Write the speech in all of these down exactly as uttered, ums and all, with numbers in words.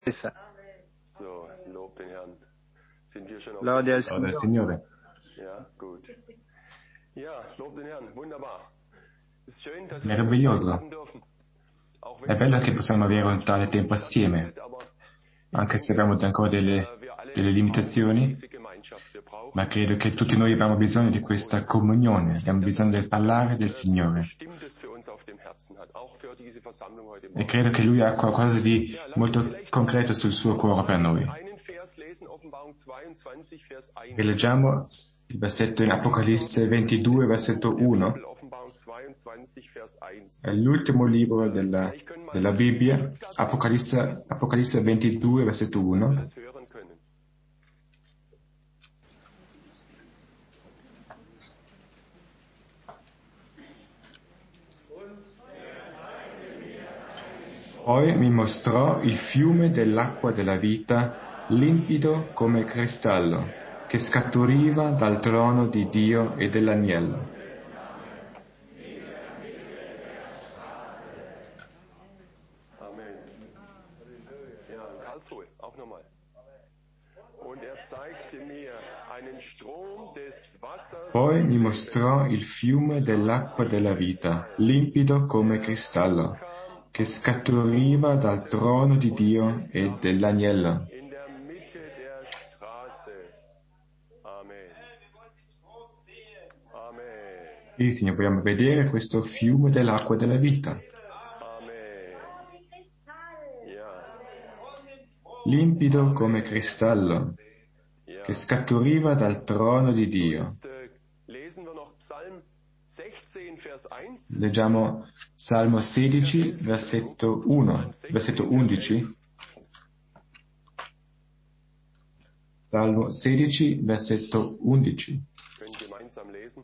So, lob den Herrn. Sind wir schon auf Lode al Lode al Signore. Ja, gut. Ja, lob den Herrn. Wunderbar. Ist schön, dass wir Meraviglioso. haben dürfen. Auch wenn È bello che possiamo avere un tale tempo assieme, anche se abbiamo ancora delle, delle limitazioni, ma credo che tutti noi abbiamo bisogno di questa comunione, abbiamo bisogno del parlare del Signore. E credo che Lui ha qualcosa di molto concreto sul suo cuore per noi. E leggiamo il versetto in Apocalisse ventidue, versetto uno. È l'ultimo libro della, della Bibbia, Apocalisse, Apocalisse ventidue, versetto uno. Poi mi mostrò il fiume dell'acqua della vita, limpido come cristallo, che scaturiva dal trono di Dio e dell'agnello. Amen. Ja, in Karlsruhe, auch nochmal. Und er zeigte mir einen Strom des Wassers. Poi mi mostrò il fiume dell'acqua della vita, limpido come cristallo, che scaturiva dal trono di Dio e dell'agnello. In der Mitte der Straße. Amen. Amen. Sì, Signore, vogliamo vedere questo fiume dell'acqua della vita. Amen. Ja. Limpido come cristallo, che scaturiva dal trono di Dio. Jetzt äh, lesen wir noch Psalm sechzehn, Vers eins. Leggiamo Salmo sedici, versetto uno, versetto undici. Salmo sedici, versetto undici. Wir können gemeinsam lesen.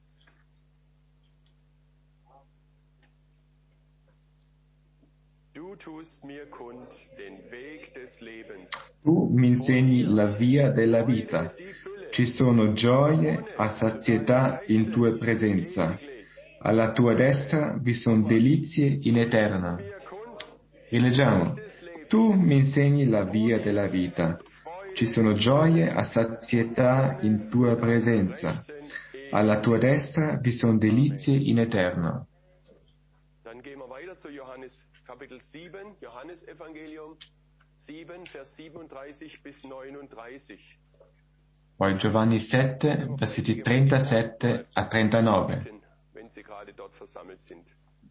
Du tust mir kund den Weg des Lebens. Tu mi insegni la via della vita. Ci sono gioie a sazietà in tua presenza. Alla tua destra vi sono delizie in eterna. Rileggiamo. Tu mi insegni la via della vita. Ci sono gioie a sazietà in tua presenza. Alla tua destra vi sono delizie in eterno. Dann gehen wir weiter zu Johannes Kapitel sieben, Johannes Evangelium sieben, Vers siebenunddreißig bis neununddreißig. Poi Giovanni sette, versetti trentasette a trentanove. Wenn Sie gerade dort versammelt sind.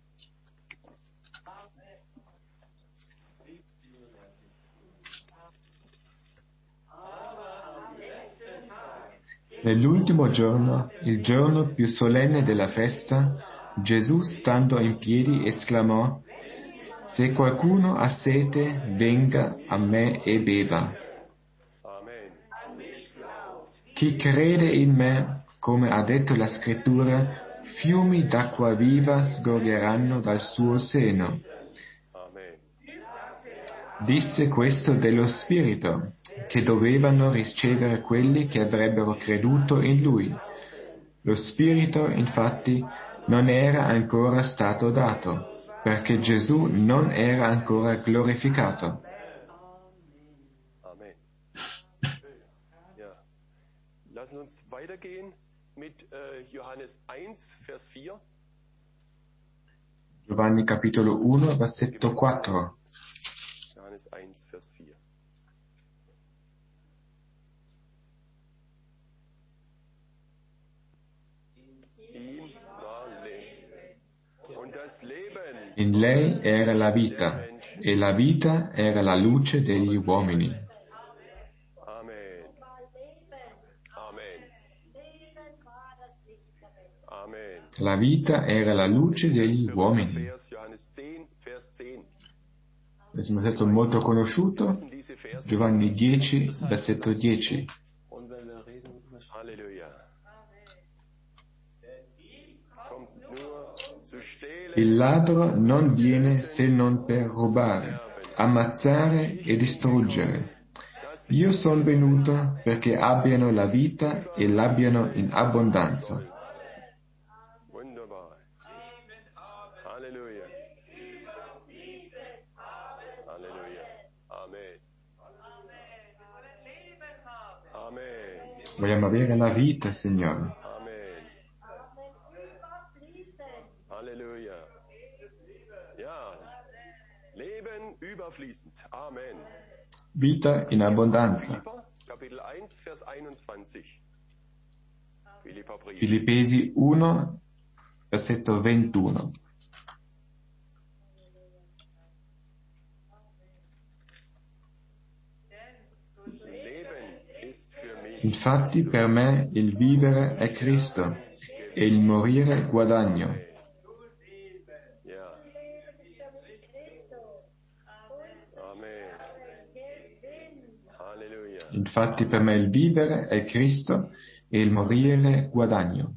Nell'ultimo giorno, il giorno più solenne della festa, Gesù, stando in piedi, esclamò: Se qualcuno ha sete, venga a me e beva. Amen. Chi crede in me, come ha detto la Scrittura, fiumi d'acqua viva sgorgeranno dal suo seno. Amen. Disse questo dello Spirito, che dovevano ricevere quelli che avrebbero creduto in Lui. Lo Spirito, infatti, non era ancora stato dato, perché Gesù non era ancora glorificato. Amen. Ja. Lassen uns weitergehen mit äh, Johannes eins, Vers vier. Giovanni capitolo uno, versetto quattro. Johannes eins, Vers vier. Ihm war Leben. Und das Leben In lei era la vita, e la vita era la luce degli uomini. Amen. Amen. Amen. La vita era la luce degli uomini. Vers Johannes zehn, Vers zehn. Questo è un versetto molto conosciuto, Giovanni dieci, versetto dieci. Halleluja. Kommt nur zu stehlen, Il ladro non viene se non per rubare, ammazzare e distruggere. Io sono venuto perché abbiano la vita e l'abbiano in abbondanza. Wunderbar. Halleluja. Halleluja. Amen. Vogliamo avere la vita, Signore. Amen. Halleluja. Ja, Leben überfließend. Amen. Vita in abbondanza. Philipper, Kapitel eins, Vers einundzwanzig. Philipperbrief. Filippesi uno, versetto ventuno. Leben ist für mich Infatti per me il vivere è Cristo e il morire guadagno. Ja. Amen. Halleluja. Infatti per me il vivere è Cristo e il morire guadagno.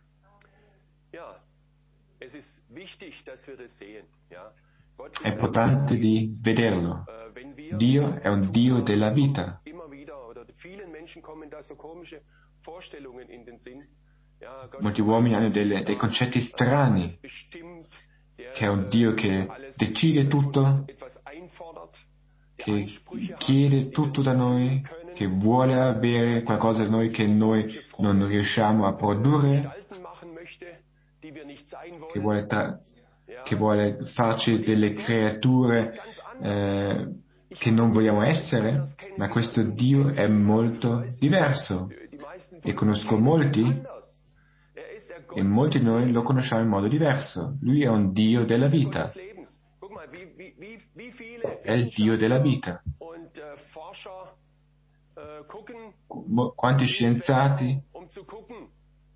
Ja, es ist wichtig, dass wir das sehen. Ja. Gott È ist importante di vederlo. Äh, wenn wir Dio è un Dio della vita. immer wieder oder vielen Menschen kommen da so komische Vorstellungen in den Sinn. Ja, Gott Molti ist uomini hanno delle- dei concetti strani, alles bestimmt, der, che è un Dio che alles decide tutto, etwas einfordert, der che Ansprüche hat, chiede die wir tutto nicht da noi, erfüllen können, che vuole avere qualcosa da noi che noi non riusciamo a produrre, Gestalten machen möchte, die wir nicht sein che wollen. vuole, ta- Ja, che vuole farci delle creature eh, che non vogliamo essere, ma questo Dio è molto diverso. die meisten E von conosco uns molti, anders. Er ist der e Gott molti di noi lo conosciamo in modo diverso. Lui è un Dio della vita, des Lebens. Guck mal, wie, wie, wie, wie viele è il Dio della vita. und äh, Forscher äh, gucken, Mo- Quanti scienziati, um zu gucken,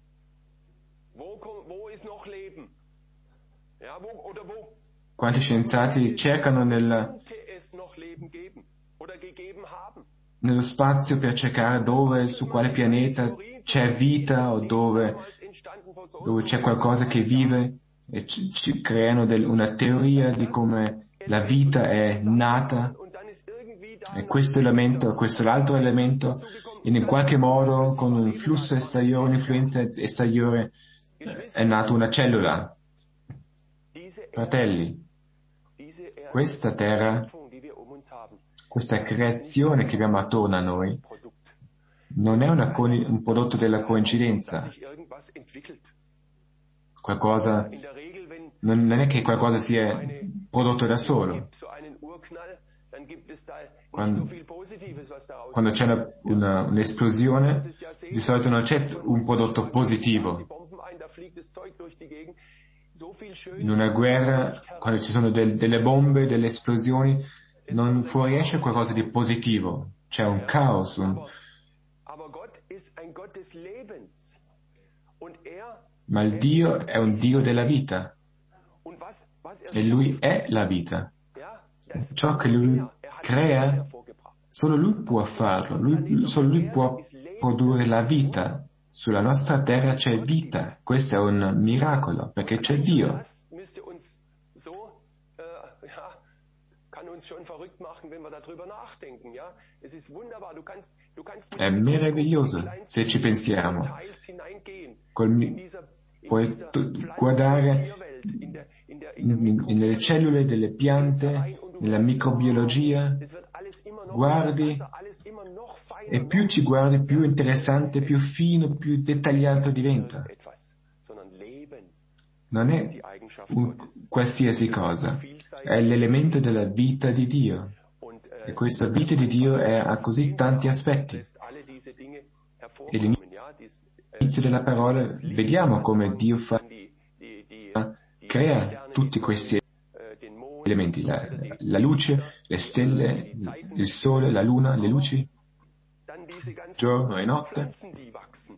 wo, ko- wo ist noch Leben? Ja, wo, oder wo quanti scienziati cercano nel, könnte es noch Leben geben oder gegeben haben? nello spazio per cercare dove, su quale pianeta c'è vita o dove, Damals entstanden vor so dove c'è qualcosa che vive e ci, ci creano del- una teoria di come la vita è nata. und dann ist irgendwie da E questo elemento, questo l'altro elemento, in qualche modo, con un flusso esteriore, un'influenza esteriore, eh, è nata una cellula. diese Erde, Fratelli, diese Erde, questa terra, Schöpfung, die wir um uns haben, questa creazione che abbiamo attorno a noi, Produkt, non è una coni- un prodotto della dass coincidenza. sich irgendwas entwickelt. Qualcosa, In der Regel, wenn non non è che qualcosa si è prodotto da es solo. gibt so einen Urknall, dann gibt es da nicht Quando- so viel Positives, was daraus Quando c'è una- una- un'esplosione, di solito non c'è un prodotto die positivo. Bomben ein, da fliegt das Zeug durch die Gegend. So viel Schönes In una guerra, quando ci sono del- delle bombe, delle esplosioni, non fuoriesce qualcosa di positivo. C'è un caos, un- Aber, aber Gott ist ein Gott des Lebens. Und er, ma il Dio è un Dio della vita und was, was er e Lui schafft, è la vita. ja, das Ciò che Lui er hat crea, hervorgebracht. solo Lui può farlo, lui, solo Lui può produrre la vita. Sulla nostra terra c'è vita, questo è un miracolo, perché c'è Dio. Das müsste uns so, äh, ja, kann uns schon verrückt machen, wenn wir darüber nachdenken, ja. Es ist wunderbar, du kannst, du kannst mit È dem meraviglioso in kleinsten se ci pensiamo. Details hineingehen. Col mi- In dieser, in puoi dieser tu- Pflanzen- guardare und Tierwelt, in der, in der, in der in- in- nelle Mikrobiologie. cellule delle piante, nella microbiologia, Es wird alles immer noch guardi interessanter, alles immer noch feiner, e più ci guardi più interessante, più fino, più dettagliato diventa. etwas, sondern Leben Non ist è die Eigenschaft un Gottes. qualsiasi cosa, è l'elemento della vita di Dio. Und, E äh, questa vita di Dio è- ha così tanti aspetti. lässt alle diese Dinge E hervorkommen, ja, dies, äh, all'inizio della parola vediamo come Dio fa, die, die, die, die crea Sterne, tutti die questi Sonne, äh, den Mond elementi, und so la, weiter, die, la luce, le stelle, il sole, la luna, le luci, dann diese ganzen giorno e notte, Pflanzen, die wachsen,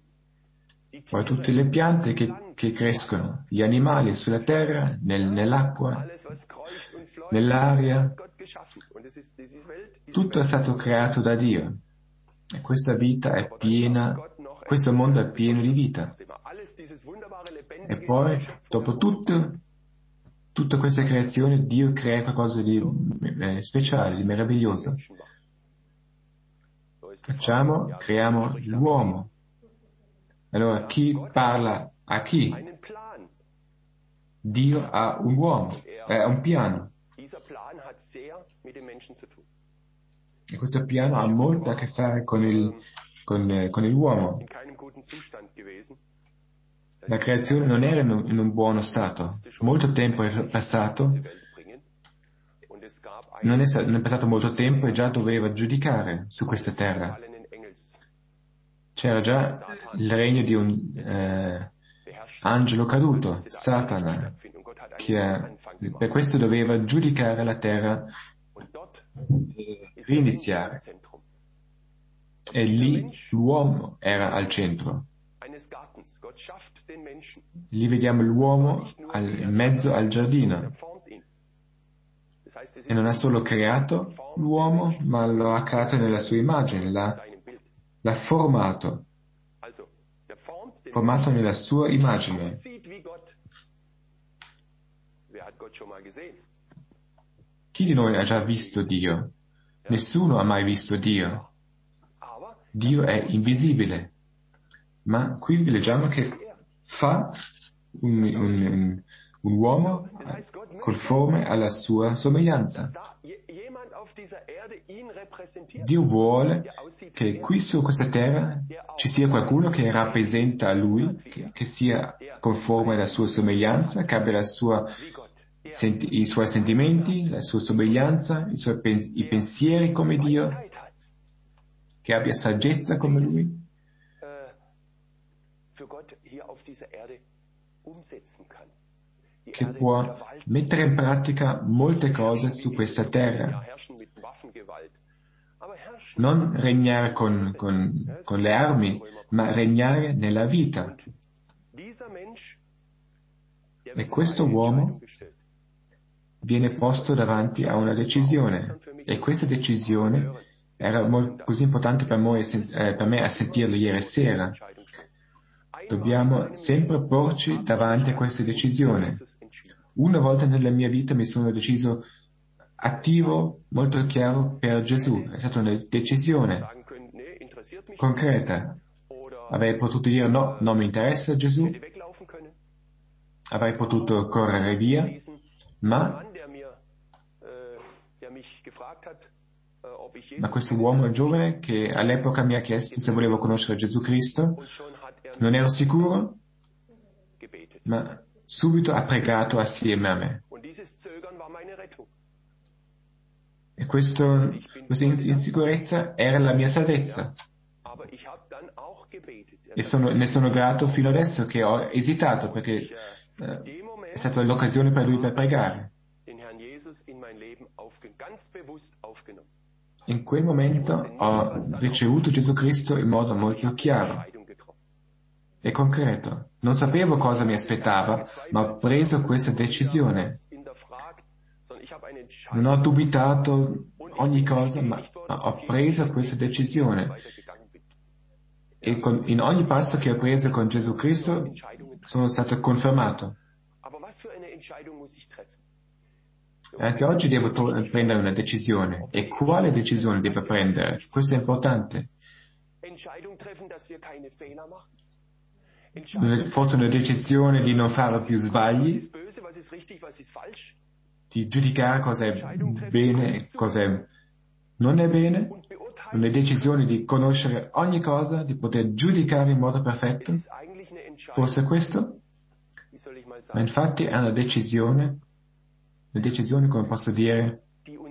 die poi Tiere, tutte le piante che, che crescono, gli animali sulla terra, nel- nell'acqua, alles was kreucht und fleucht, nell'aria, hat Gott geschaffen. Und es ist, diese Welt, diese tutto è Welt stato creato da Dio. E questa vita è piena, questo mondo è pieno di vita. alles dieses wunderbare, E lebendige poi, Schöpfung dopo tutto, tutte queste creazioni, Dio crea qualcosa di eh, speciale, di meraviglioso. So ist die Frage, Facciamo, ja, creiamo spricht damit l'uomo. Allora, chi parla a chi? einen Plan. Dio ha un uomo, ha un piano. Dieser Plan hat sehr mit dem Menschen zu tun. E questo piano ha molto a che fare con il, con, con l'uomo. in keinem guten Zustand gewesen. La creazione non era in un, in un buono stato. Molto tempo è passato, non è, non è passato molto tempo e già doveva giudicare su questa terra. C'era già il regno di un eh, angelo caduto, Satana, che eh, per questo doveva giudicare la terra e riniziare. E lì l'uomo era al centro. Lì vediamo l'uomo al, in mezzo al giardino. E non ha solo creato l'uomo, ma lo ha creato nella sua immagine, l'ha, l'ha formato, formato nella sua immagine. Chi di noi ha già visto Dio? Nessuno ha mai visto Dio. Dio è invisibile. Ma qui leggiamo che fa un, un, un, un uomo conforme alla sua somiglianza. Dio vuole che qui su questa terra ci sia qualcuno che rappresenta a Lui, che, che sia conforme alla sua somiglianza, che abbia la sua, senti, i suoi sentimenti, la sua somiglianza, i suoi pen, i pensieri come Dio, che abbia saggezza come Lui. Che può mettere in pratica molte cose su questa terra. Non regnare con, con, con le armi, ma regnare nella vita. E questo uomo viene posto davanti a una decisione. E questa decisione era molto, così importante per me, eh, per me a sentirlo ieri sera. Dobbiamo sempre porci davanti a questa decisione. Una volta nella mia vita mi sono deciso attivo, molto chiaro per Gesù. È stata una decisione concreta. Avrei potuto dire no, non mi interessa Gesù. Avrei potuto correre via, ma Ma questo uomo giovane che all'epoca mi ha chiesto se volevo conoscere Gesù Cristo, non ero sicuro, ma subito ha pregato assieme a me. E questo, questa insicurezza era la mia salvezza. E sono, ne sono grato fino adesso che ho esitato, perché eh, è stata l'occasione per lui per pregare. In quel momento ho ricevuto Gesù Cristo in modo molto chiaro e concreto. Non sapevo cosa mi aspettava, ma ho preso questa decisione. Non ho dubitato ogni cosa, ma ho preso questa decisione. E con, in ogni passo che ho preso con Gesù Cristo sono stato confermato. E anche oggi devo to- prendere una decisione. E quale decisione devo prendere? Questo è importante. Forse una decisione di non fare più sbagli, di giudicare cosa è bene e cosa non è bene, una decisione di conoscere ogni cosa, di poter giudicare in modo perfetto. Forse questo? Ma infatti è una decisione Una decisione, come posso dire,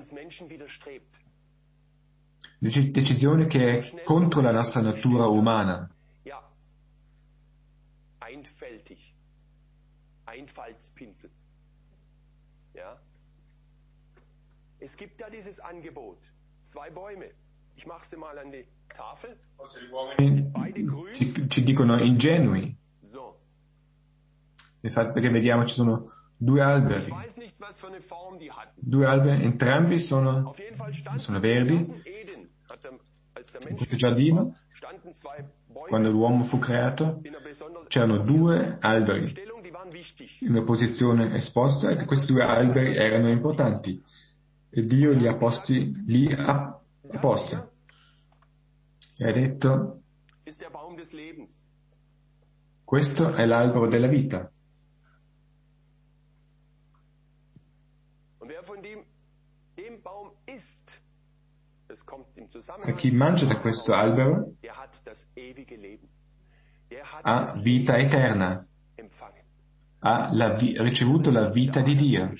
una decisione che è contro la nostra natura umana. Ci, ci dicono ingenui. Infatti, perché vediamo ci sono due alberi. Due alberi, entrambi sono, sono verdi. In questo giardino, quando l'uomo fu creato, c'erano due alberi in una posizione esposta e questi due alberi erano importanti. E Dio li ha posti lì apposta. E ha detto, questo è l'albero della vita. chi mangia da questo albero ha vita eterna, ha la vi- ricevuto la vita di Dio.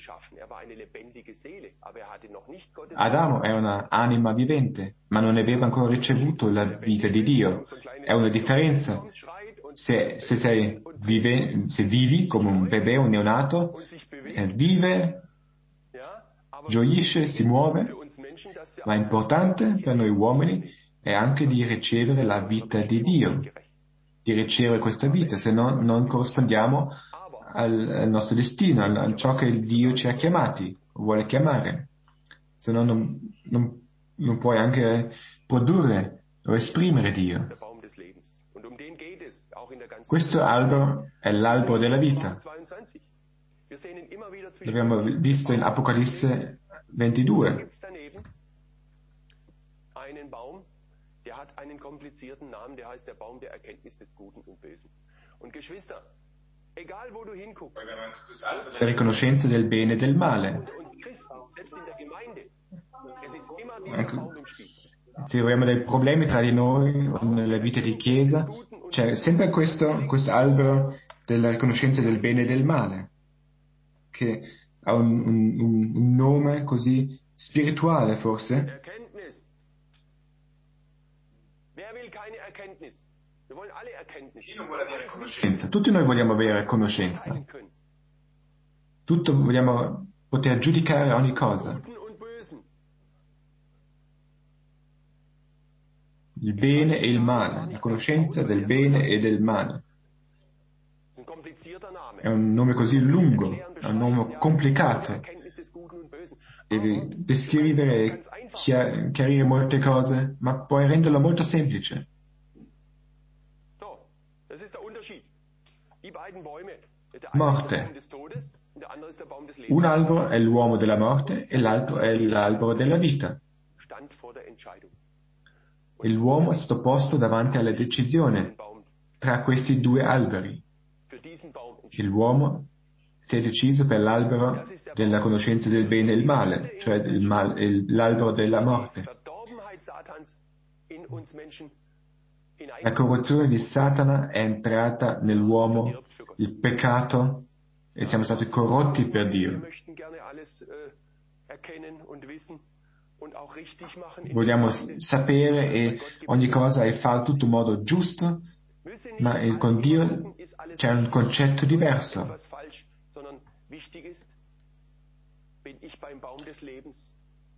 Adamo è una anima vivente, ma non aveva ancora ricevuto la vita di Dio. È una differenza. Se, se, sei vive, se vivi come un bebè, un neonato, eh, vive, gioisce, si muove, ma è importante per noi uomini è anche di ricevere la vita di Dio, di ricevere questa vita, se no non corrispondiamo al, al nostro destino, a, a ciò che Dio ci ha chiamati, vuole chiamare. Se no non, non, non puoi anche produrre o esprimere Dio. Questo albero è l'albero della vita. L'abbiamo visto in Apocalisse ventidue. Der hat einen komplizierten Namen, der heißt der Baum der Erkenntnis des Guten und Bösen. Und Geschwister, egal wo du hinguckst, La riconoscenza del bene e del male. unter uns Christen, selbst in der Gemeinde, es ist immer dieser Baum im Spiel. Se abbiamo dei problemi tra di noi o nella vita di chiesa, c'è sempre questo, questo albero della riconoscenza del bene e del male, che ha un, un, un nome così spirituale forse. Erkenntnis. Wer will keine Erkenntnis? Wir wollen alle Erkenntnis. Conoscenza. Tutti noi vogliamo avere conoscenza. Tutto vogliamo poter giudicare ogni cosa. Guten und Bösen. Il bene e il male, la conoscenza del bene e del male. Ist ein komplizierter Name. È un nome così lungo, è un nome complicato. Erkenntnis des Guten und Bösen. Devi descrivere e chia- chiarire molte cose, ma puoi renderlo molto semplice. So, das ist der Unterschied. Die beiden Bäume. Der eine ist Morte. der Baum des Todes und der andere ist der Baum des Lebens. Un albero è l'uomo della morte e l'altro è l'albero della vita. Stand vor der Entscheidung. E l'uomo è stato posto davanti alla decisione Baum. tra questi due alberi. Für diesen Baum E entschieden. l'uomo si è deciso per l'albero della conoscenza del bene e del male, cioè il mal- il- l'albero della morte. Verdorbenheit Satans in uns Menschen hinein. La corruzione di Satana è entrata nell'uomo, il peccato, e siamo stati corrotti per Wir Dio. möchten gerne alles äh, erkennen und wissen und auch richtig machen. in Vogliamo der s- Gemeinde. sapere e ogni cosa e fare tutto in modo giusto, Müssen nicht ma eh, con alle Dio gucken, ist alles c'è un richtig, concetto nur diverso. etwas falsch, sondern wichtig ist, bin ich beim Baum des Lebens.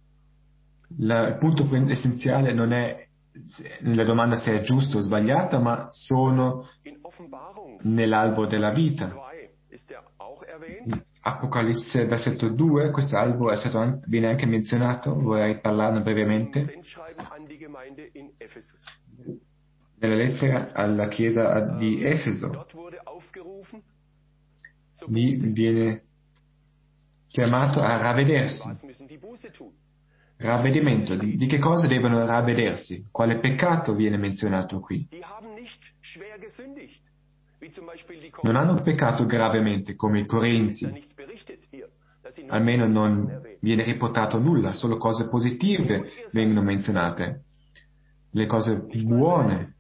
La- il punto prin- essenziale non è se- nella domanda se è giusto o sbagliata, ma sono In Offenbarung nell'albero della vita. zwei ist er auch erwähnt. Apocalisse versetto due, questo albero è stato an- viene anche menzionato, vorrei parlarne Im brevemente, Sendschreiben an die Gemeinde in Ephesus. nella lettera alla chiesa di Efeso. Dort wurde aufgerufen, zur Lì Buße. viene chiamato a ravvedersi. Was müssen die Buße tun? Ravvedimento, di di che cosa devono ravvedersi? Quale peccato viene menzionato qui? Die haben nicht schwer gesündigt, wie zum Beispiel die Non hanno Korinther. peccato gravemente come i Ist da Corinzi, nichts berichtet hier, dass sie nur almeno gute Sachen non erwähnen. viene riportato nulla, solo cose positive vengono menzionate, le cose buone,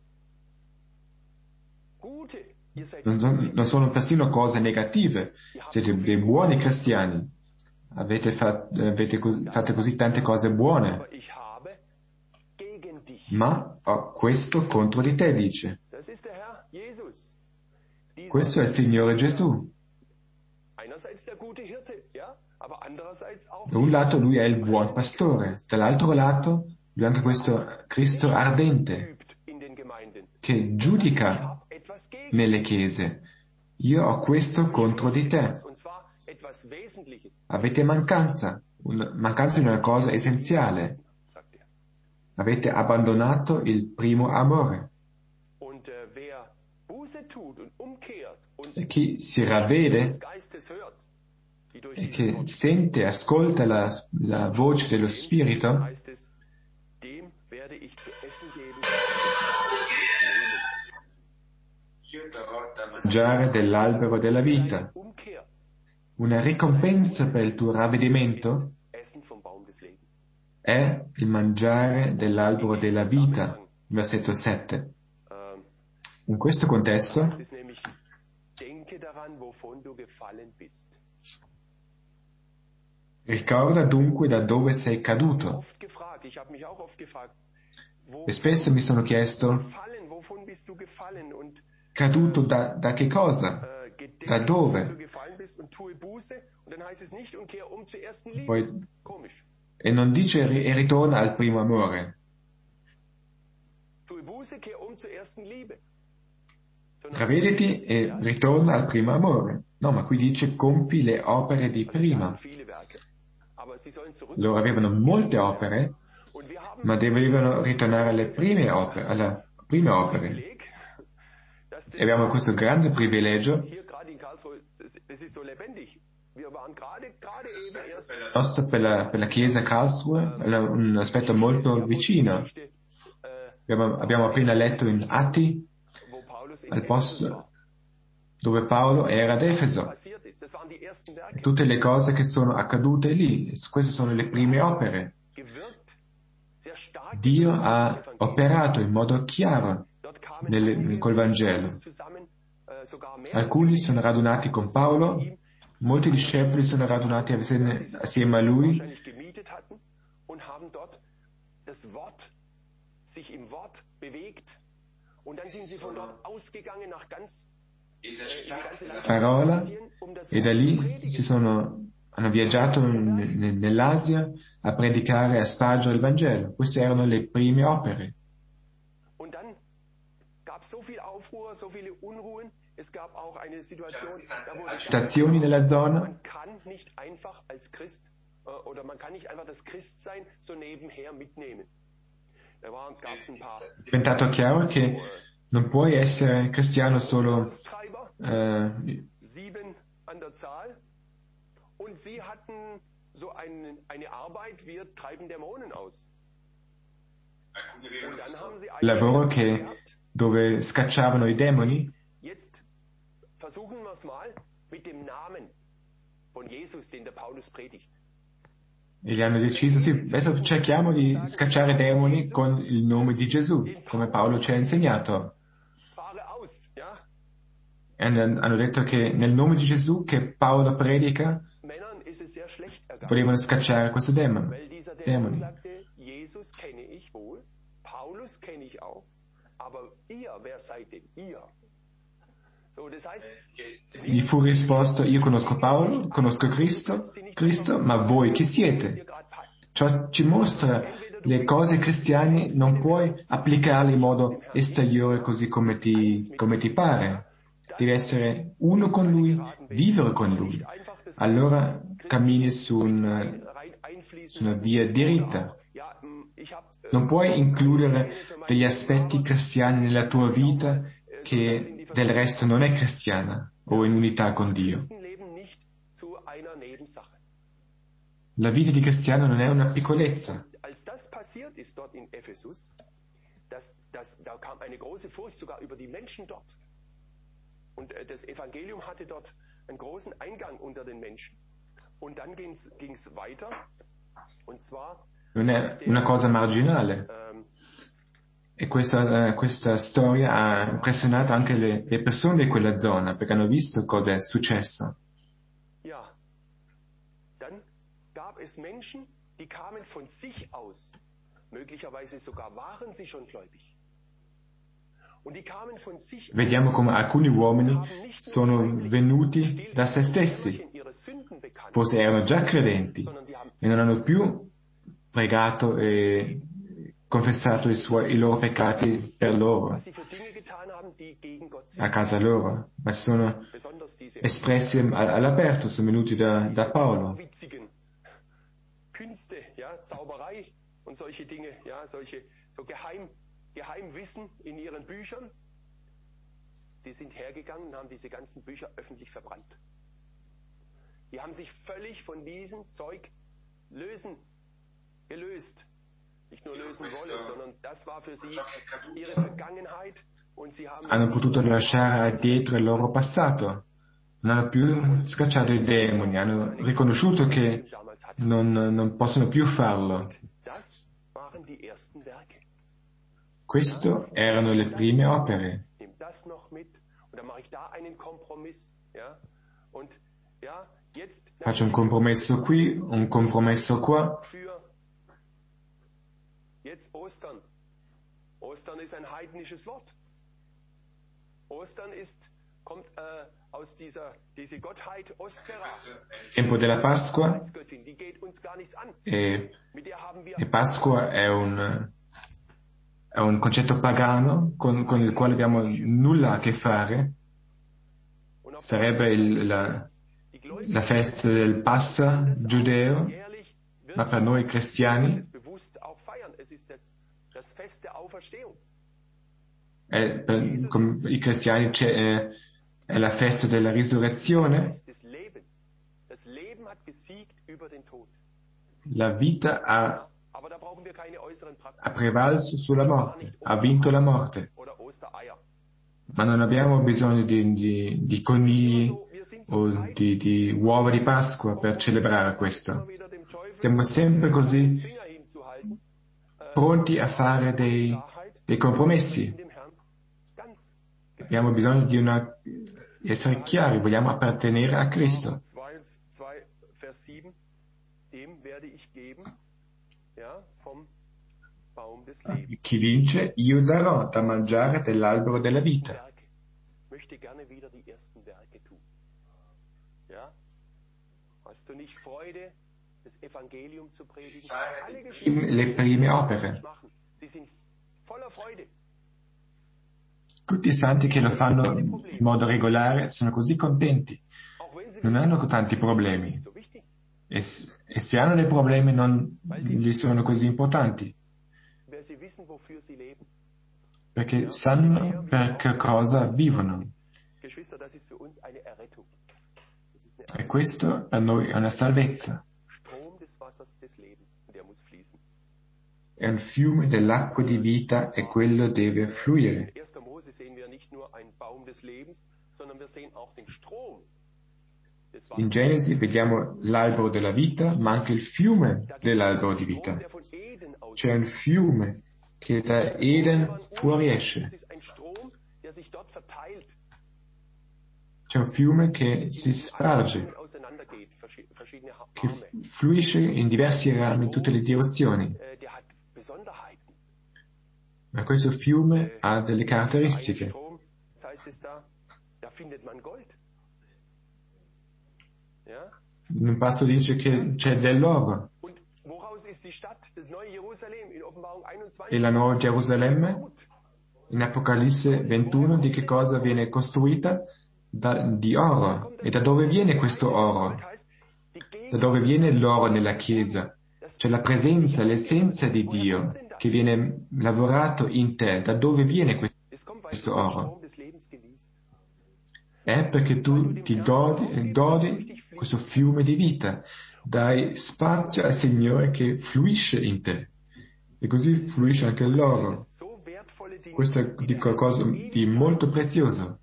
Gute, ihr seid non, son- non sono persino cose negative, siete dei buoni cristiani, avete, fa- avete cos- fatto così tante cose buone, aber ich habe gegen dich. ma ho questo contro di te, dice. Das ist der Herr Jesus. Dieser Questo è il Signore Gesù. einerseits der gute Hirte, ja, aber andererseits auch Da un lato lui è il buon pastore, dall'altro lato lui è anche questo Cristo ardente übt in den Gemeinden. che Ich giudica habe etwas gegen nelle chiese. Io ho questo contro di te. und zwar etwas Wesentliches, Avete mancanza, una mancanza di una cosa essenziale. sagt er. Avete abbandonato il primo amore. Und äh, wer Buße tut und umkehrt und E chi si ravvede des Geistes hört, die durch e dieses che Wort sente e ascolta la, la voce dello dem Spirito, heißt es, dem werde ich zu essen geben. mangiare dell'albero della vita. Umkehr, Una ricompensa per il tuo ravvedimento Essen vom Baum des Lebens. è il mangiare dell'albero della vita, versetto sette. In questo contesto, ricorda dunque da dove sei caduto. E spesso mi sono chiesto, caduto da, da che cosa? Da dove? Poi, e non dice e ritorna al primo amore. Ravvediti e ritorna al primo amore. No, ma qui dice compi le opere di prima. Loro avevano molte opere, ma dovevano ritornare alle prime opere, alle prime opere. E abbiamo questo grande privilegio nostro per la, per la Chiesa Karlsruhe, è un aspetto molto vicino. Abbiamo, abbiamo appena letto in Atti, al posto dove Paolo era ad Efeso. Tutte le cose che sono accadute lì, queste sono le prime opere. Dio ha operato in modo chiaro nel, col Vangelo. Alcuni sono radunati con Paolo, molti discepoli sono radunati assieme a lui la parola, e da lì si sono, hanno viaggiato n- nell'Asia a predicare, a spargere il Vangelo. Queste erano le prime opere. Agitazioni nella zona. È diventato chiaro che non puoi essere cristiano solo eh, lavoro che, dove scacciavano i demoni. E gli hanno deciso, sì, adesso cerchiamo di scacciare demoni con il nome di Gesù, come Paolo ci ha insegnato. E hanno detto che nel nome di Gesù che Paolo predica volevano scacciare questo demone. Demoni. Gli fu risposto, io conosco Paolo, conosco Cristo, Cristo, ma voi chi siete? Ciò ci mostra le cose cristiane, non puoi applicarle in modo esteriore così come ti, come ti pare. Devi essere uno con Lui, vivere con Lui. Allora cammini su, un, su una via diritta. Non puoi includere degli aspetti cristiani nella tua vita che del resto non è cristiana o in unità con Dio. La vita di cristiano non è una piccolezza. Und das Evangelium hatte dort einen großen Eingang unter den Menschen. Und dann ging es weiter. Und zwar non è una cosa marginale. E questa, questa storia ha impressionato anche le, le persone di quella zona, perché hanno visto cosa è successo. Ja, dann gab es Menschen, die kamen von sich aus. Möglicherweise sogar waren sie schon gläubig. Vediamo come alcuni uomini sono venuti da se stessi, forse erano già credenti e non hanno più pregato e confessato i, suoi, i loro peccati per loro, a casa loro, ma sono espressi all'aperto, sono venuti da, da Paolo. Geheimwissen in ihren Büchern. Sie sind hergegangen und haben diese ganzen Bücher öffentlich verbrannt. Die haben sich völlig von diesem Zeug lösen, gelöst. Nicht nur lösen wollen, sondern das war für sie ihre Vergangenheit und sie haben... Hanno potuto lasciare dietro il loro passato. Non hanno più scacciato i demoni, hanno riconosciuto che non, non possono più farlo. waren die ersten Werke. Queste erano le prime opere. Nimm das noch mit und dann mache ich da einen Kompromiss, ja? Und ja, jetzt Faccio un compromesso qui, un compromesso qua. für jetzt Ostern. Ostern ist ein heidnisches Wort. Ostern ist kommt äh, aus dieser diese Gottheit Ostera. Il tempo della Pasqua Die geht uns gar nichts an. e, Mit der haben wir e Pasqua è un, è un concetto pagano con, con il quale abbiamo nulla a che fare. Sarebbe il, la, la festa del Passa giudeo, ma per noi cristiani è, per com, i cristiani c'è, è, è la festa della risurrezione. La vita ha, ha prevalso sulla morte, ha vinto la morte. Ma non abbiamo bisogno di, di, di conigli o di, di uova di Pasqua per celebrare questo. Siamo sempre così pronti a fare dei, dei compromessi. Abbiamo bisogno di, una, di essere chiari, vogliamo appartenere a Cristo. Chi vince, io darò da mangiare dell'albero della vita. Le prime opere. Tutti i santi che lo fanno in modo regolare sono così contenti, non hanno tanti problemi. E, e se hanno dei problemi non gli sono così importanti. Perché sanno per che cosa vivono. E questo per noi è una salvezza. È un fiume dell'acqua di vita e quello deve fluire. In Genesi vediamo l'albero della vita, ma anche il fiume dell'albero di vita. C'è un fiume che da Eden fuoriesce. C'è un fiume che si sparge, che fluisce in diversi rami in tutte le direzioni. Ma questo fiume ha delle caratteristiche. In un passo dice che c'è dell'oro. E la nuova Gerusalemme, in Apocalisse ventuno, di che cosa viene costruita? Da, di oro. E da dove viene questo oro? Da dove viene l'oro nella Chiesa? C'è la presenza, l'essenza di Dio che viene lavorato in te. Da dove viene questo oro? È perché tu ti dodi, dodi questo fiume di vita, dai spazio al Signore che fluisce in te. E così fluisce anche l'oro. Questo è di qualcosa di molto prezioso.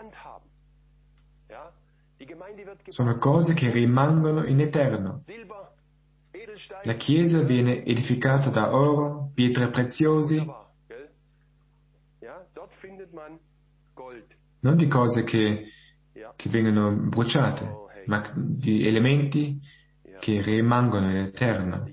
Sono cose che rimangono in eterno. La Chiesa viene edificata da oro, pietre preziose, non di cose che, che vengono bruciate, ma di elementi che rimangono in eterno.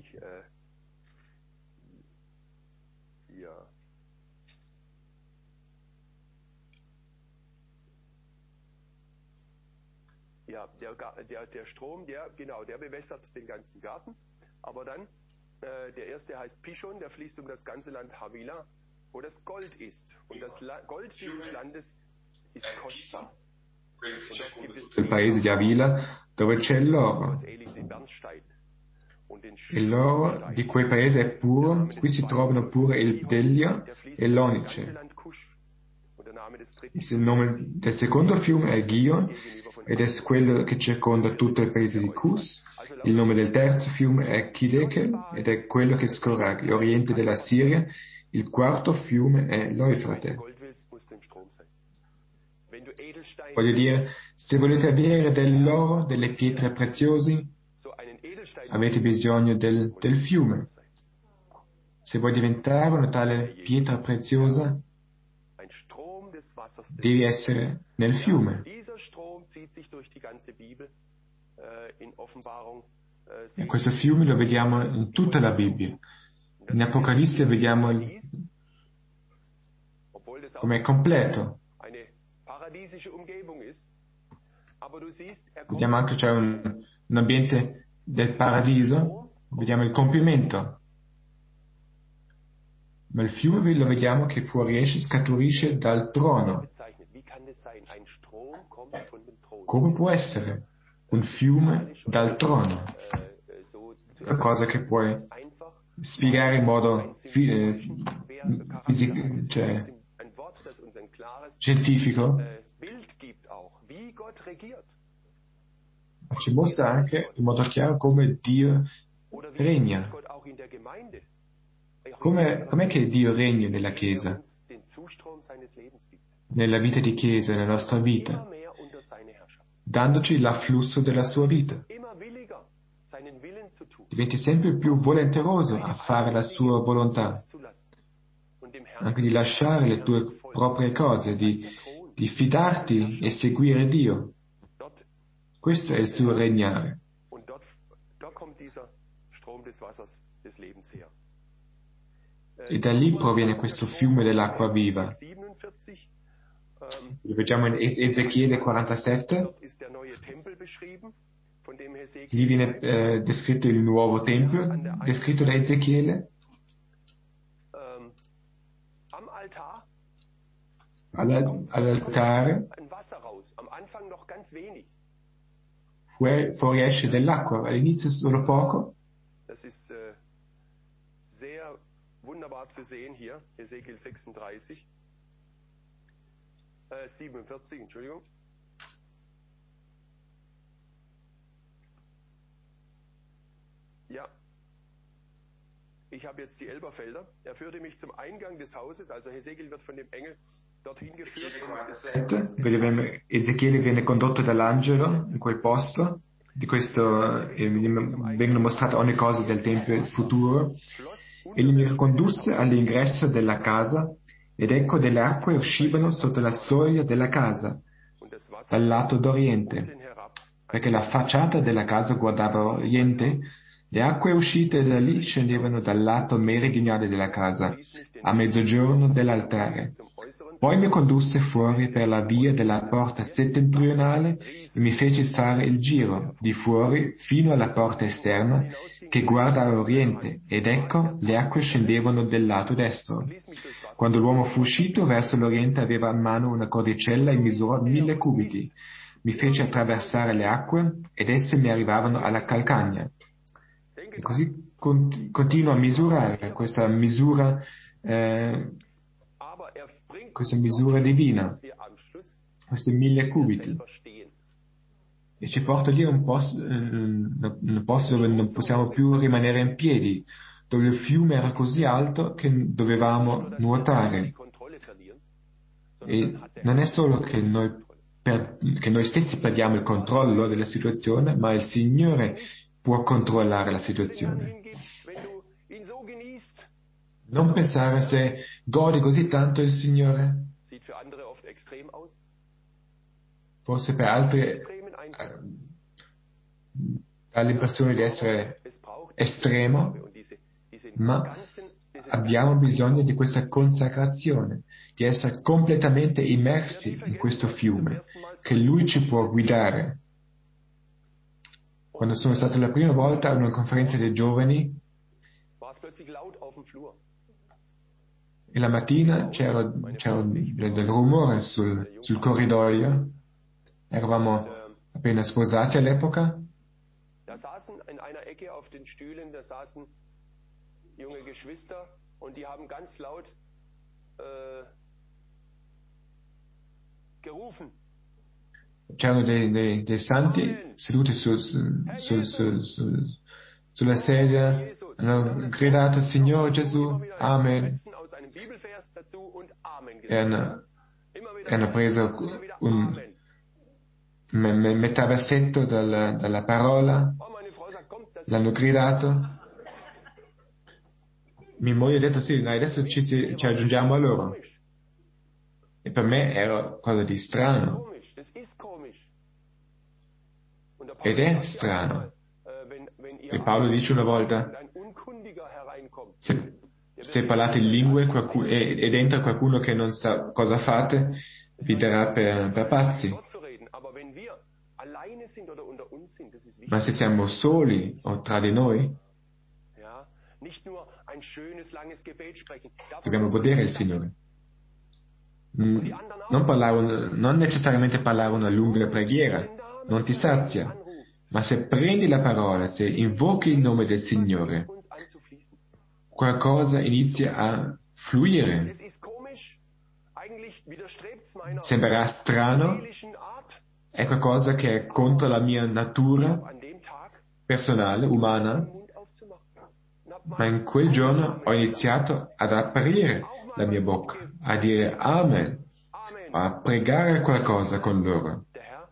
Ja, der, der, der Strom, der, genau, der bewässert den ganzen Garten. Aber dann, äh, der erste heißt Pishon, der fließt um das ganze Land Havila, wo das Gold ist. Und das La Gold dieses Landes ist kostbar. Il paese di Avila, dove c'è l'oro. E l'oro di quel paese è puro, qui si trovano pure il bdelio e l'onice. Il nome del secondo fiume è Gihon, ed è quello che circonda tutto il paese di Cus. Il nome del terzo fiume è Kideke, ed è quello che scorre all'oriente della Siria. Il quarto fiume è l'Eufrate. Voglio dire, se volete avere dell'oro, delle pietre preziose, avete bisogno del, del fiume. Se vuoi diventare una tale pietra preziosa, devi essere nel fiume. E questo fiume lo vediamo in tutta la Bibbia. In Apocalisse vediamo come è completo. Vediamo anche c'è un, un ambiente del paradiso, vediamo il compimento. Ma il fiume lo vediamo che fuoriesce, scaturisce dal trono. Come può essere un fiume dal trono? Una cosa che puoi spiegare in modo fi- eh, fisico, cioè, scientifico, ma ci mostra anche in modo chiaro come Dio regna. Come, com'è che Dio regna nella Chiesa, nella vita di Chiesa, nella nostra vita, dandoci l'afflusso della sua vita? Diventi sempre più volenteroso a fare la sua volontà, anche di lasciare le tue proprie cose, di, di fidarti e seguire Dio. Questo è il suo regnare. E da lì proviene questo fiume dell'acqua viva. Lo vediamo in Ezechiele quarantasette. Lì viene eh, descritto il nuovo tempio, descritto da Ezechiele. All- all'altare fuori, fuoriesce dell'acqua, all'inizio solo poco. Wunderbar zu sehen hier, Ezekiel sechsunddreißig, äh, siebenundvierzig, Entschuldigung. Ja, ich habe jetzt die Elberfelder. Er führte mich zum Eingang des Hauses, also Ezekiel wird von dem Engel dorthin geführt. Vedevamo, Ezechiele viene condotto dall'angelo in quel posto, di questo eh, vengono mostrate ogni cosa del Tempio futuro. Egli mi condusse all'ingresso della casa, ed ecco delle acque uscivano sotto la soglia della casa, dal lato d'oriente, perché la facciata della casa guardava a oriente. Le acque uscite da lì scendevano dal lato meridionale della casa, a mezzogiorno dell'altare. Poi mi condusse fuori per la via della porta settentrionale e mi fece fare il giro di fuori fino alla porta esterna che guarda a oriente, ed ecco le acque scendevano del lato destro. Quando l'uomo fu uscito verso l'oriente aveva in mano una cordicella in misura mille cubiti. Mi fece attraversare le acque ed esse mi arrivavano alla calcagna. E così con, continua a misurare questa misura, eh, questa misura divina, questi mille cubiti, e ci porta lì a un posto, un posto dove non possiamo più rimanere in piedi, dove il fiume era così alto che dovevamo nuotare. E non è solo che noi, per, che noi stessi perdiamo il controllo della situazione, ma il Signore può controllare la situazione. Non pensare se godi così tanto il Signore, forse per altri eh, ha l'impressione di essere estremo, ma abbiamo bisogno di questa consacrazione, di essere completamente immersi in questo fiume, che Lui ci può guidare. Quando sono stato la prima volta a una conferenza dei giovani, e la mattina c'era, c'era del rumore sul, sul corridoio, eravamo appena sposati all'epoca, Da saßen in einer Ecke auf den Stühlen, da saßen junge Geschwister und die haben ganz laut äh, gerufen. C'erano dei, dei, dei santi seduti su, su, su, su, su, sulla sedia, hanno gridato Signore Gesù, Amen, e hanno, e hanno preso un me, me, metà versetto dalla, dalla parola, l'hanno gridato, mia moglie ha detto sì, dai, adesso ci, si- ci aggiungiamo a loro. E per me era qualcosa di strano. Ed è strano. E Paolo dice una volta, se, se parlate in lingue qualcu- e- ed entra qualcuno che non sa cosa fate, vi darà per, per pazzi. Ma se siamo soli o tra di noi, dobbiamo godere il Signore. Mm, Non, parlare un- non necessariamente parlare una lunga preghiera, non ti sazia, ma se prendi la parola, se invochi il nome del Signore, qualcosa inizia a fluire. Sembrerà strano, è qualcosa che è contro la mia natura personale, umana, ma in quel giorno ho iniziato ad aprire la mia bocca, a dire Amen, a pregare qualcosa con loro.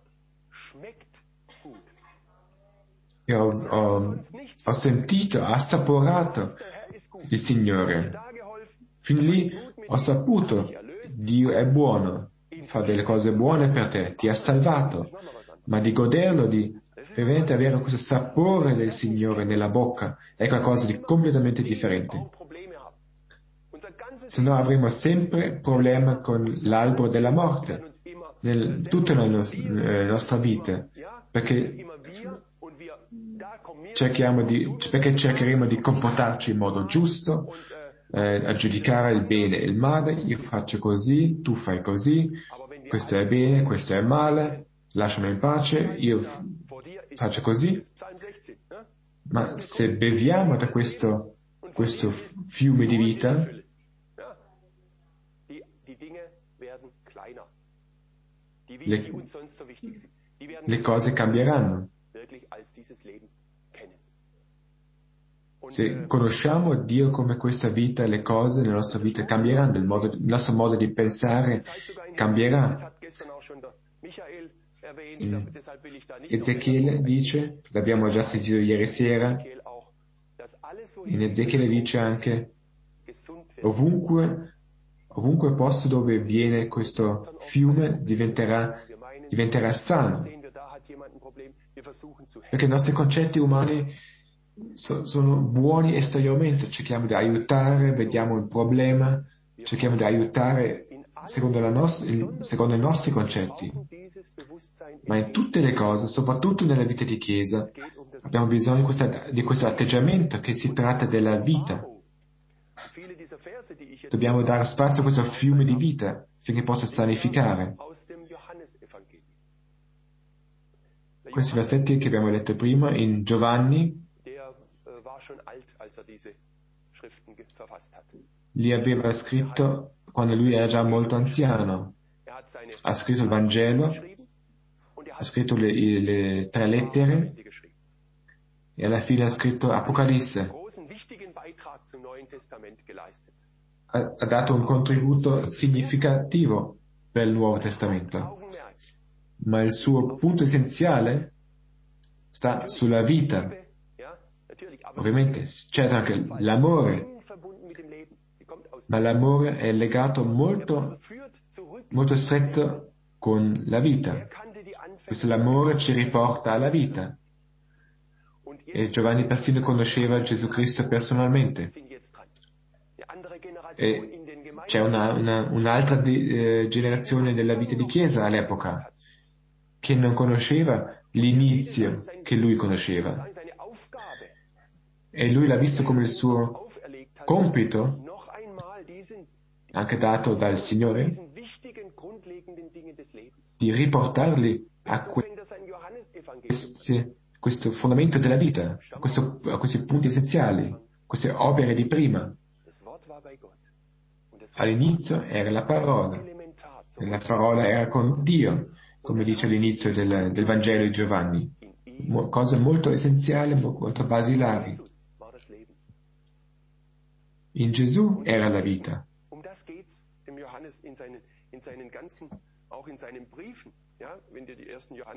E ho, ho, ho sentito, ho assaporato il Signore. Fin lì ho saputo, Dio è buono, fa delle cose buone per te, ti ha salvato, ma di goderlo, di veramente avere questo sapore del Signore nella bocca, è qualcosa di completamente differente. Se no avremo sempre problemi con l'albero della morte, nel, tutta la, nos- la nostra vita, perché cerchiamo di, perché cercheremo di comportarci in modo giusto, eh, a giudicare il bene e il male, io faccio così, tu fai così, questo è bene, questo è male, lasciami in pace, io faccio così. Ma se beviamo da questo, questo fiume di vita, le, le cose cambieranno. Se conosciamo Dio come questa vita, le cose nella nostra vita cambieranno, il, modo, il nostro modo di pensare cambierà. In Ezechiele dice, l'abbiamo già sentito ieri sera, in Ezechiele dice anche, ovunque, ovunque posto dove viene questo fiume diventerà, diventerà sano. Perché i nostri concetti umani so, sono buoni esteriormente, cerchiamo di aiutare, vediamo il problema, cerchiamo di aiutare secondo, la nos- il, secondo i nostri concetti. Ma in tutte le cose, soprattutto nella vita di chiesa, abbiamo bisogno di, questa, di questo atteggiamento che si tratta della vita. Dobbiamo dare spazio a questo fiume di vita finché possa sanificare. Questi versetti che abbiamo letto prima in Giovanni, li aveva scritto quando lui era già molto anziano. Ha scritto il Vangelo, ha scritto le, le tre lettere e alla fine ha scritto Apocalisse. Ha, ha dato un contributo significativo per il Nuovo Testamento, ma il suo punto essenziale sta sulla vita. Ovviamente c'è anche l'amore, ma l'amore è legato molto, molto stretto con la vita. Questo l'amore ci riporta alla vita. E Giovanni persino conosceva Gesù Cristo personalmente. E c'è una, una, un'altra di, eh, generazione della vita di Chiesa all'epoca che non conosceva l'inizio che lui conosceva. E lui l'ha visto come il suo compito, anche dato dal Signore, di riportarli a questi, questo fondamento della vita, a, questo, a questi punti essenziali, queste opere di prima. All'inizio era la parola, e la parola era con Dio, come dice all'inizio del, del Vangelo di Giovanni. Mo, cose molto essenziali, molto basilari. In Gesù era la vita.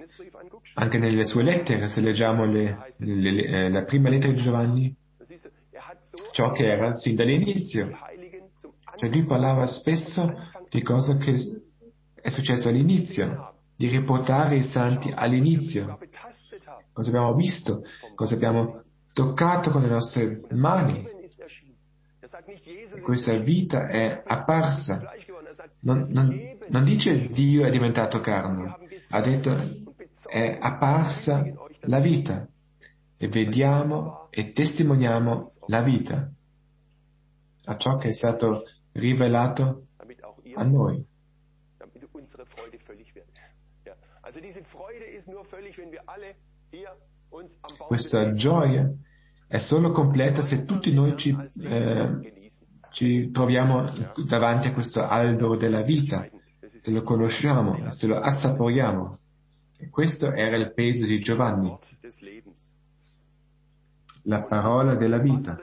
Anche nelle sue lettere, se leggiamo le, le, le, la prima lettera di Giovanni, ciò che era sin dall'inizio. Cioè lui parlava spesso di cosa che è successo all'inizio, di riportare i santi all'inizio, cosa abbiamo visto, cosa abbiamo toccato con le nostre mani. E questa vita è apparsa. Non, non, non dice Dio è diventato carne, ha detto è apparsa la vita e vediamo e testimoniamo la vita a ciò che è stato rivelato a noi. Questa gioia è solo completa se tutti noi ci, eh, ci troviamo davanti a questo albero della vita, se lo conosciamo, se lo assaporiamo. E questo era il peso di Giovanni, la parola della vita.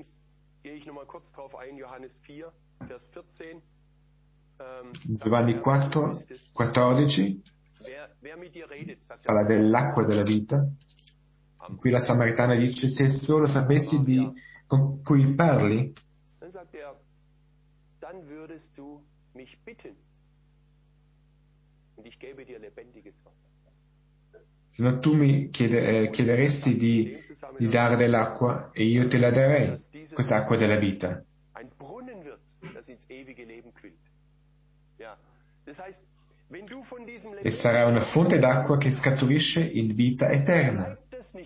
Giovanni quattro, quattordici parla dell'acqua della vita. Qui la Samaritana dice: se solo sapessi di con cui parli, se no tu mi chiede, eh, chiederesti di, di dare dell'acqua e io te la darei, questa acqua della vita. E sarà una fonte d'acqua che scaturisce in vita eterna.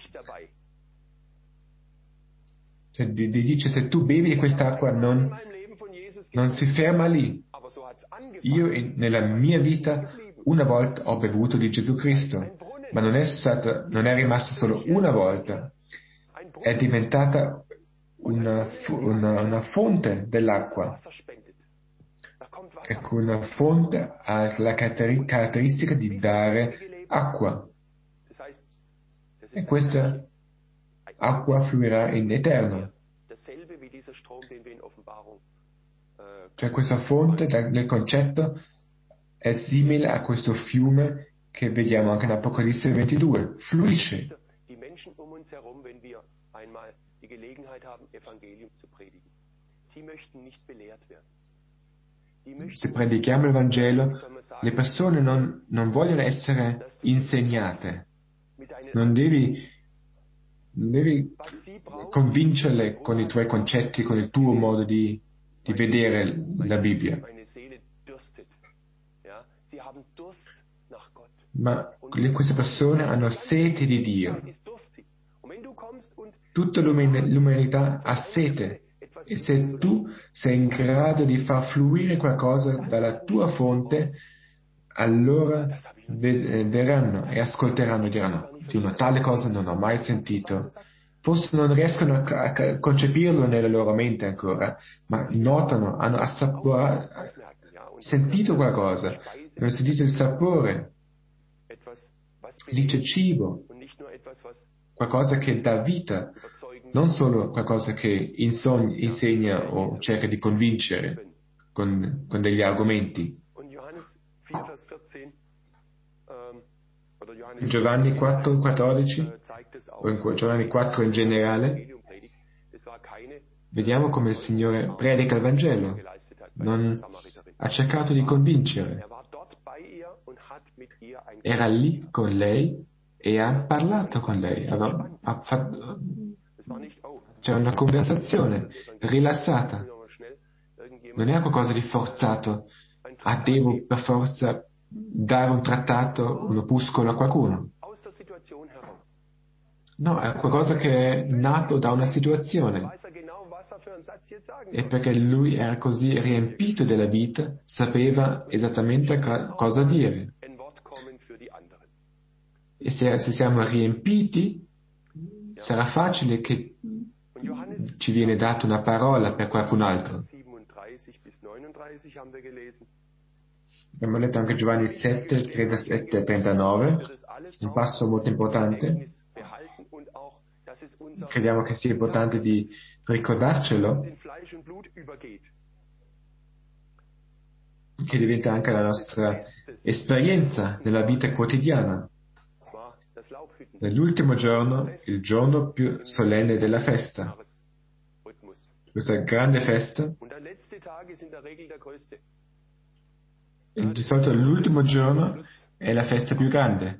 Cioè, di, di dice, se tu bevi quest'acqua non, non si ferma lì. Io in, nella mia vita una volta ho bevuto di Gesù Cristo, ma non è stato, non è rimasto solo una volta, è diventata una, una, una fonte dell'acqua. Ecco, una fonte ha la caratteristica di dare acqua. E questa acqua fluirà in eterno. Cioè questa fonte, nel concetto, è simile a questo fiume che vediamo anche in Apocalisse ventidue. Fluisce. Se predichiamo il Vangelo, le persone non, non vogliono essere insegnate. Non devi, non devi convincerle con i tuoi concetti, con il tuo modo di, di vedere la Bibbia. Ma queste persone hanno sete di Dio. Tutta l'umanità ha sete. E se tu sei in grado di far fluire qualcosa dalla tua fonte, allora vedranno e ascolteranno e diranno: di una tale cosa non ho mai sentito. Forse non riescono a concepirlo nella loro mente ancora, ma notano, hanno assaporato, sentito qualcosa, hanno sentito il sapore. Lì c'è cibo, qualcosa che dà vita, non solo qualcosa che insogna, insegna o cerca di convincere con, con degli argomenti. Giovanni quattro, quattordici, o in Giovanni quattro in generale, vediamo come il Signore predica il Vangelo. Non ha cercato di convincere. Era lì con lei e ha parlato con lei. Ha, ha fatto, c'è una conversazione rilassata. Non è qualcosa di forzato. Ah, devo per forza dare un trattato, un opuscolo a qualcuno. No, è qualcosa che è nato da una situazione. E perché lui era così riempito della vita, sapeva esattamente cosa dire. E se, se siamo riempiti, sarà facile che ci viene data una parola per qualcun altro. Abbiamo letto anche Giovanni sette, trentasette e trentanove, un passo molto importante. Crediamo che sia importante di ricordarcelo, che diventa anche la nostra esperienza nella vita quotidiana. Nell'ultimo giorno, il giorno più solenne della festa. questa grande festa. E di solito l'ultimo giorno è la festa più grande.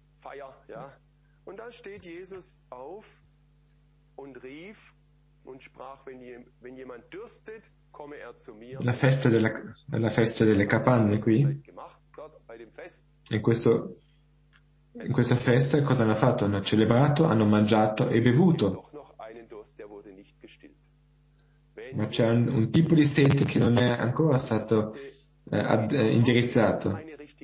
La festa della, la festa delle capanne qui. E questo, in questa festa cosa hanno fatto? Hanno celebrato, hanno mangiato e bevuto. Ma c'è un, un tipo di sete che non è ancora stato eh, ad, eh, indirizzato.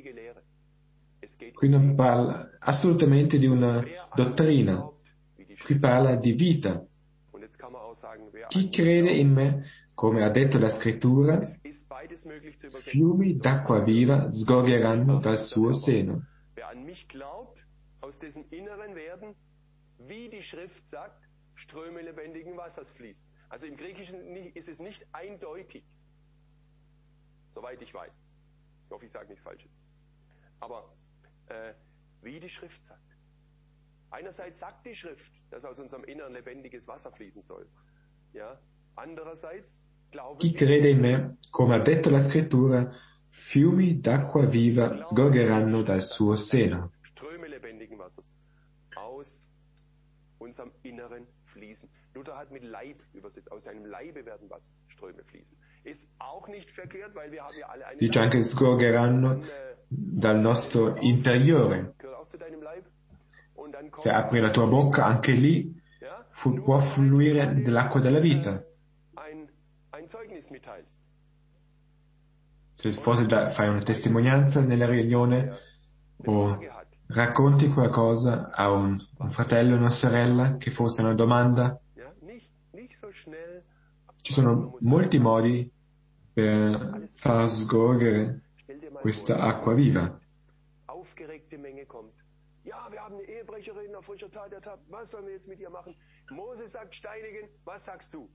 Qui non parla assolutamente di una dottrina, qui parla di vita. Chi crede in me, come ha detto la scrittura, fiumi d'acqua viva sgorgeranno dal suo seno. Also im Griechischen ist es nicht eindeutig, soweit ich weiß. Ich hoffe, ich sage nichts Falsches. Aber äh, wie die Schrift sagt. Einerseits sagt die Schrift, dass aus unserem Innern lebendiges Wasser fließen soll. Ja? Andererseits glauben Chi crede in me, come ha detto la scrittura, fiumi d'acqua viva sgorgeranno dal suo seno. Ströme lebendigen Wassers aus unserem Inneren fließen. Luther hat mit Leib übersetzt. Aus seinem Leibe werden Wasserströme fließen. Ist auch nicht verkehrt, weil wir haben ja alle einen Dice anche sgorgeranno dal nostro interiore. Se apri la tua bocca, anche lì fu, può fluire dell'acqua della vita. Se forse da, fai una testimonianza nella riunione o racconti qualcosa a un, un fratello o una sorella che forse ha una domanda, ci sono molti modi per far sgorgere questa acqua viva. Ja, wir haben eine Ehebrecherin auf frischer Tat ertappt. Was sollen wir jetzt mit ihr machen? Mose sagt steinigen. Was sagst du?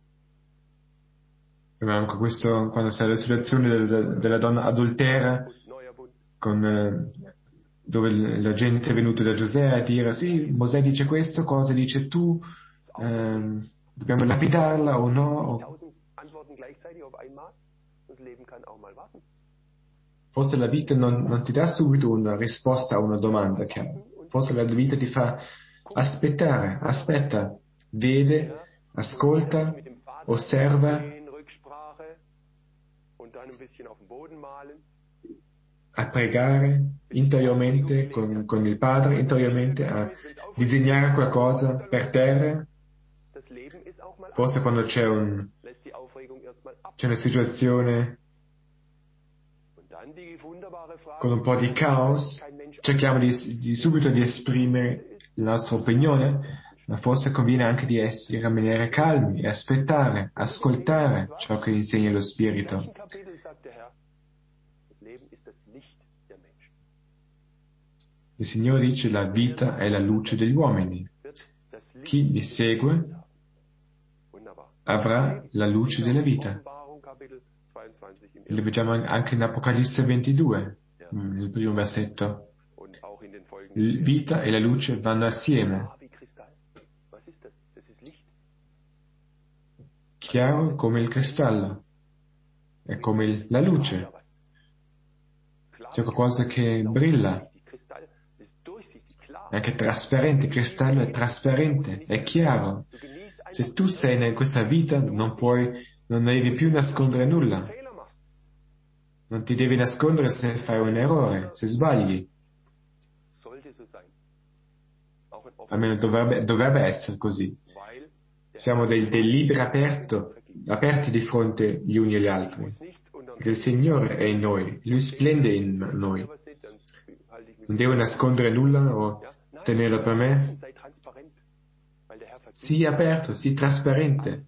Anche questo, quando c'è la situazione della, della donna adultera, con, eh, dove la gente è venuta da Giuseppe a dire sì, Mosè dice questo, cosa dice tu? Eh, dobbiamo lapidarla o no? Forse la vita non, non ti dà subito una risposta a una domanda chiara. Forse la vita ti fa aspettare, aspetta, vede, ascolta, osserva, a pregare interiormente con, con il Padre, interiormente a disegnare qualcosa per terra. Forse quando c'è, un, c'è una situazione con un po' di caos, cerchiamo di, di subito di esprimere la nostra opinione, ma forse conviene anche di essere, rimanere calmi e aspettare, ascoltare ciò che insegna lo Spirito. Il Signore dice: la vita è la luce degli uomini. Chi mi segue avrà la luce della vita. Lo vediamo anche in Apocalisse ventidue, nel primo versetto. Vita e la luce vanno assieme. Chiaro come il cristallo. È come il, la luce. C'è qualcosa che brilla. È anche trasparente. Il cristallo è trasparente, è chiaro. Se tu sei in questa vita, non puoi, non devi più nascondere nulla. Non ti devi nascondere se fai un errore, se sbagli. Almeno dovrebbe, dovrebbe essere così. Siamo dei, dei libri aperto, aperti di fronte gli uni agli altri. Perché il Signore è in noi, Lui splende in noi. Non devo nascondere nulla o tenerlo per me. Sii aperto, sii trasparente.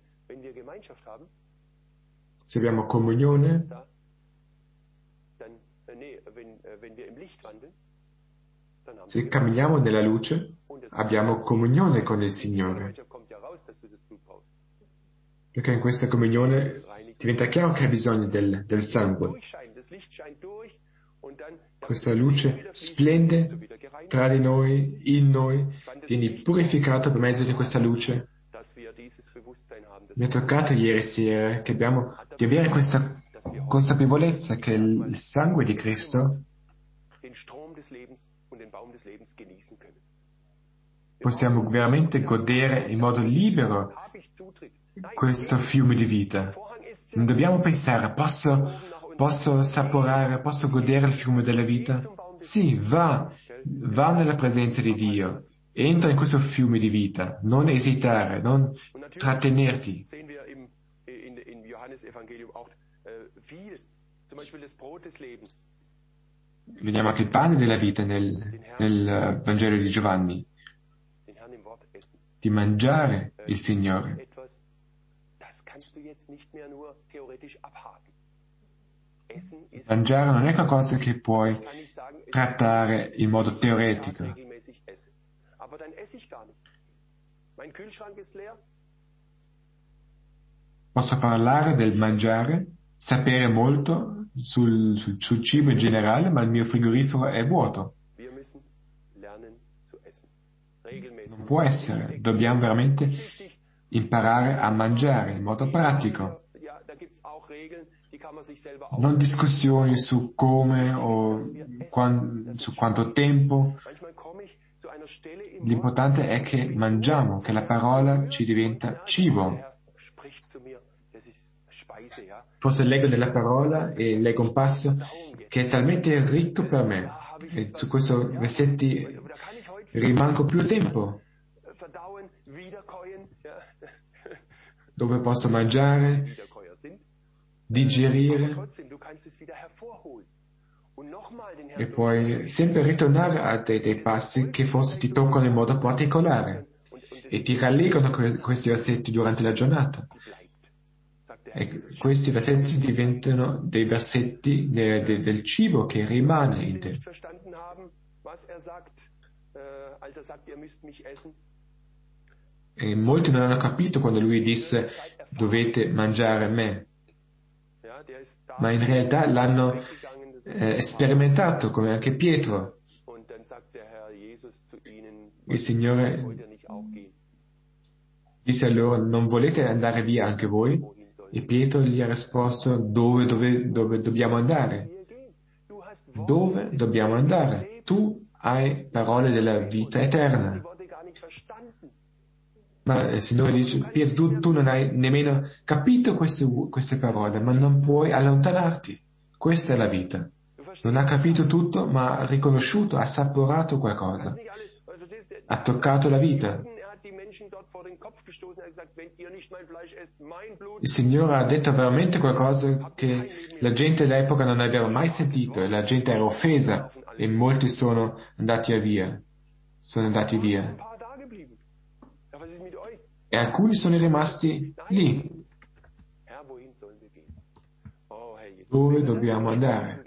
Se abbiamo comunione, se camminiamo nella luce, abbiamo comunione con il Signore. Perché in questa comunione diventa chiaro che hai bisogno del, del sangue. Questa luce splende tra di noi, in noi, vieni purificato per mezzo di questa luce Mi è toccato ieri sera che abbiamo, di avere questa consapevolezza che il sangue di Cristo possiamo veramente godere in modo libero questo fiume di vita. Non dobbiamo pensare, posso, posso assaporare, posso godere il fiume della vita? Sì, va, va nella presenza di Dio, entra in questo fiume di vita, non esitare, non trattenerti. Vediamo anche il pane della vita nel, nel Vangelo di Giovanni, di mangiare il Signore. Mangiare non è qualcosa che puoi trattare in modo teoretico. Posso parlare del mangiare, sapere molto sul, sul, sul cibo in generale, ma il mio frigorifero è vuoto. Non può essere, dobbiamo veramente imparare a mangiare in modo pratico. Non discussioni su come o quan, su quanto tempo. L'importante è che mangiamo, che la parola ci diventa cibo. Forse leggo nella parola e leggo un passo che è talmente ricco per me. E su questi versetti rimango più tempo. Dove posso mangiare, digerire e poi sempre ritornare a dei, dei passi che forse ti toccano in modo particolare e ti rallegrano que- questi versetti durante la giornata. E questi versetti diventano dei versetti de, de, del cibo che rimane in te. E molti non hanno capito quando lui disse dovete mangiare me, ma in realtà l'hanno eh, sperimentato, come anche Pietro. Il Signore disse a loro, non volete andare via anche voi? E Pietro gli ha risposto, dove, dove, dove dobbiamo andare? Dove dobbiamo andare? Tu hai parole della vita eterna. Ma il Signore dice, Pietro, tu, tu non hai nemmeno capito queste, queste parole, ma non puoi allontanarti. Questa è la vita. Non ha capito tutto, ma ha riconosciuto, ha assaporato qualcosa. Ha toccato la vita. Il Signore ha detto veramente qualcosa che la gente all'epoca non aveva mai sentito, e la gente era offesa, e molti sono andati via. Sono andati via. E alcuni sono rimasti lì. Dove dobbiamo andare?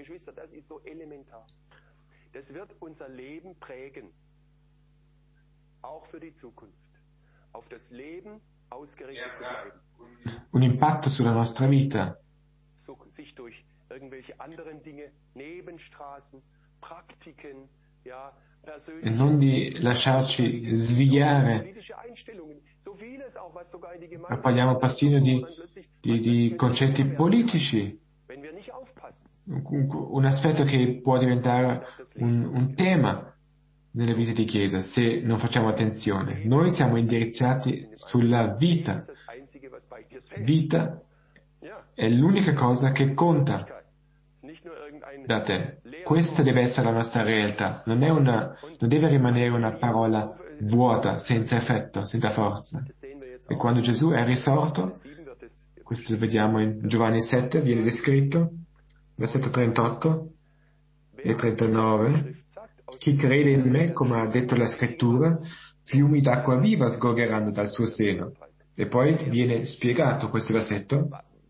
Un impatto sulla nostra vita. E non di lasciarci sviare. Ma parliamo persino di, di, di concetti politici. Un aspetto che può diventare un, un tema nella vita di Chiesa se non facciamo attenzione. Noi siamo indirizzati sulla vita. Vita è l'unica cosa che conta da te. Questa deve essere la nostra realtà. Non è una, non deve rimanere una parola vuota, senza effetto, senza forza. E quando Gesù è risorto, questo lo vediamo in Giovanni sette, viene descritto, versetto trentotto e trentanove, chi crede in me, come ha detto la scrittura, fiumi d'acqua viva sgorgeranno dal suo seno. E poi viene spiegato questo versetto.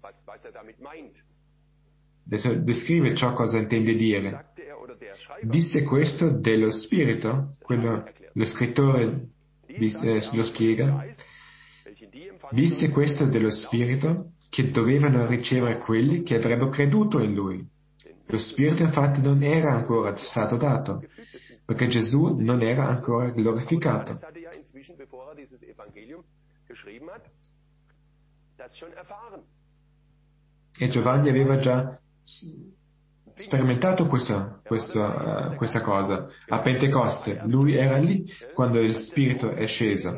Adesso descrive ciò cosa intende dire. Disse questo dello Spirito, quello, lo scrittore disse, lo spiega, disse questo dello Spirito che dovevano ricevere quelli che avrebbero creduto in Lui. Lo Spirito infatti non era ancora stato dato, perché Gesù non era ancora glorificato. geschrieben hat, das schon erfahren. E Giovanni aveva già sperimentato questa, questa, uh, questa cosa. A Pentecoste, lui era lì quando il Spirito è sceso.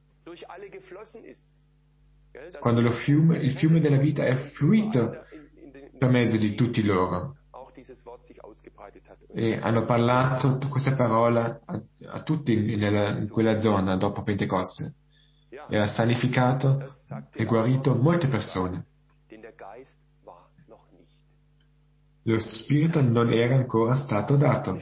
Quando lo fiume, il fiume della vita è fluito per mezzo di tutti loro. E hanno parlato questa parola a, a tutti nella, in quella zona dopo Pentecoste. E ha sanificato e guarito molte persone. Lo Spirito non era ancora stato dato.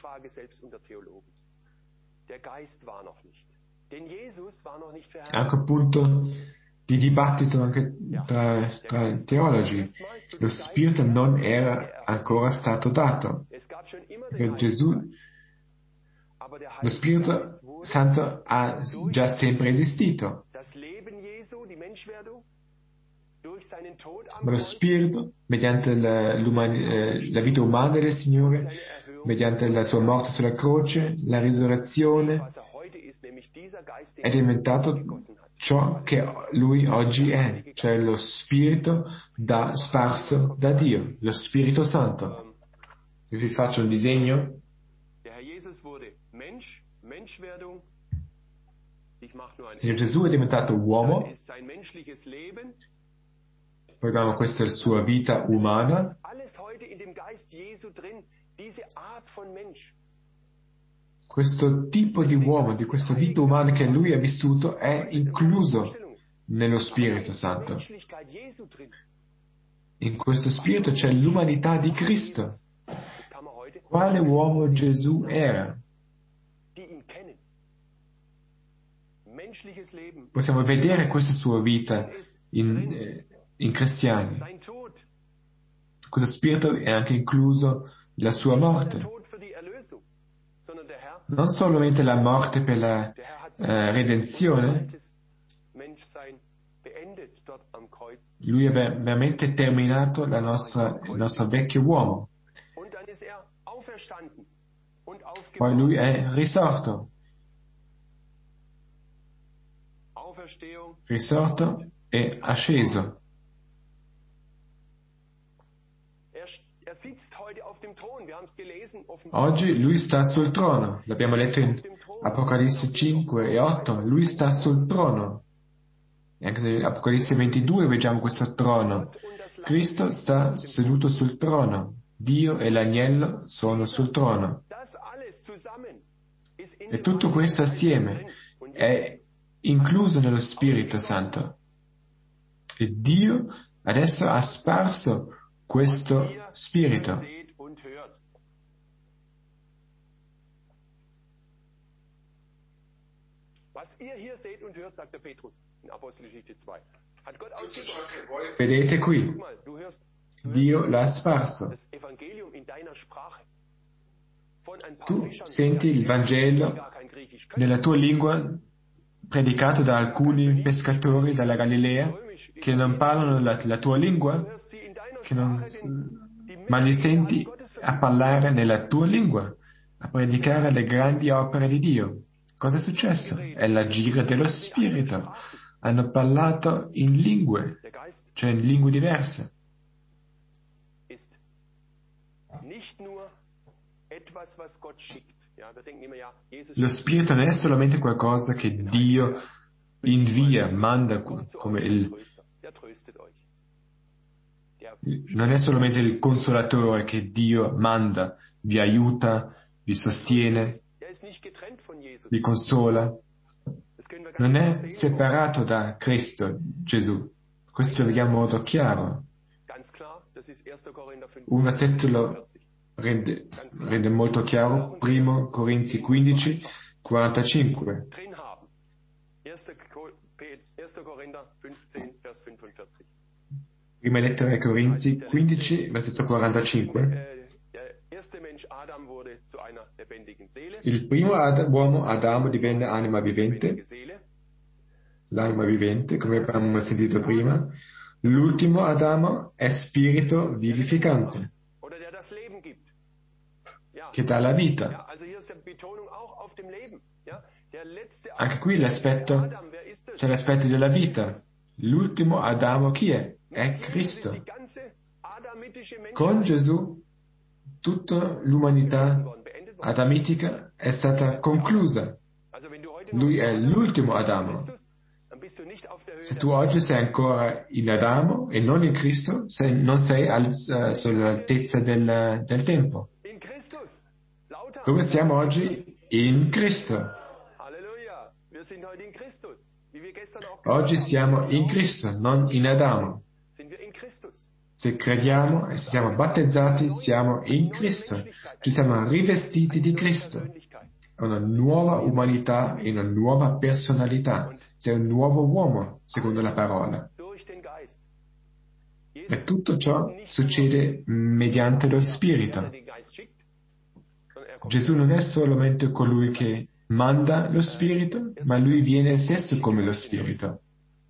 Anche un punto di dibattito anche tra, tra i teologi. Lo Spirito non era ancora stato dato. Perché Gesù, lo Spirito Santo ha già sempre esistito. Ma lo Spirito, mediante la, eh, la vita umana del Signore, mediante la sua morte sulla croce, la risurrezione, è diventato ciò che lui oggi è, cioè lo Spirito da, sparso da Dio, lo Spirito Santo. Se vi faccio un disegno, il Signore Gesù è diventato uomo, poi abbiamo questa è la sua vita umana. Questo tipo di uomo, di questa vita umana che lui ha vissuto, è incluso nello Spirito Santo. In questo Spirito c'è l'umanità di Cristo. Quale uomo Gesù era? Possiamo vedere questa sua vita in, eh, in cristiani. Questo Spirito è anche incluso la sua morte. Non solamente la morte per la eh, redenzione, lui ha veramente terminato la nostra, il nostro vecchio uomo. Poi lui è risorto. Risorto e asceso. Oggi lui sta sul trono. L'abbiamo letto in Apocalisse cinque e otto. Lui sta sul trono. E anche in Apocalisse ventidue vediamo questo trono. Cristo sta seduto sul trono. Dio e l'agnello sono sul trono. E tutto questo assieme è incluso nello Spirito Santo. E Dio adesso ha sparso questo Spirito. Vedete qui, Dio l'ha sparso. Tu senti il Vangelo nella tua lingua predicato da alcuni pescatori dalla Galilea che non parlano la, la tua lingua, che non, ma li senti a parlare nella tua lingua, a predicare le grandi opere di Dio. Cosa è successo? È l'agire dello Spirito. Hanno parlato in lingue, cioè in lingue diverse. Lo Spirito non è solamente qualcosa che Dio invia, manda come il... Non è solamente il consolatore che Dio manda, vi aiuta, vi sostiene, vi consola. Non è separato da Cristo, Gesù. Questo lo vediamo in modo chiaro. Un versetto lo rende, rende molto chiaro, primo Corinzi quindici, quarantacinque. Prima lettera ai Corinzi quindici, versetto quarantacinque. Il primo Ad- uomo, Adamo, divenne anima vivente, l'anima vivente, come abbiamo sentito prima. L'ultimo Adamo è spirito vivificante, che dà la vita. Anche qui l'aspetto, c'è l'aspetto della vita. L'ultimo Adamo chi è? È Cristo. Con Gesù tutta l'umanità adamitica è stata conclusa. Lui è l'ultimo Adamo. Se tu oggi sei ancora in Adamo e non in Cristo, sei, non sei al, uh, sull'altezza del, del tempo. Dove siamo oggi? In Cristo. Oggi siamo in Cristo, non in Adamo. Se crediamo e siamo battezzati, siamo in Cristo. Ci siamo rivestiti di Cristo. È una nuova umanità e una nuova personalità. Sei un nuovo uomo, secondo la parola. E tutto ciò succede mediante lo Spirito. Gesù non è solamente colui che manda lo Spirito, ma lui viene stesso come lo Spirito.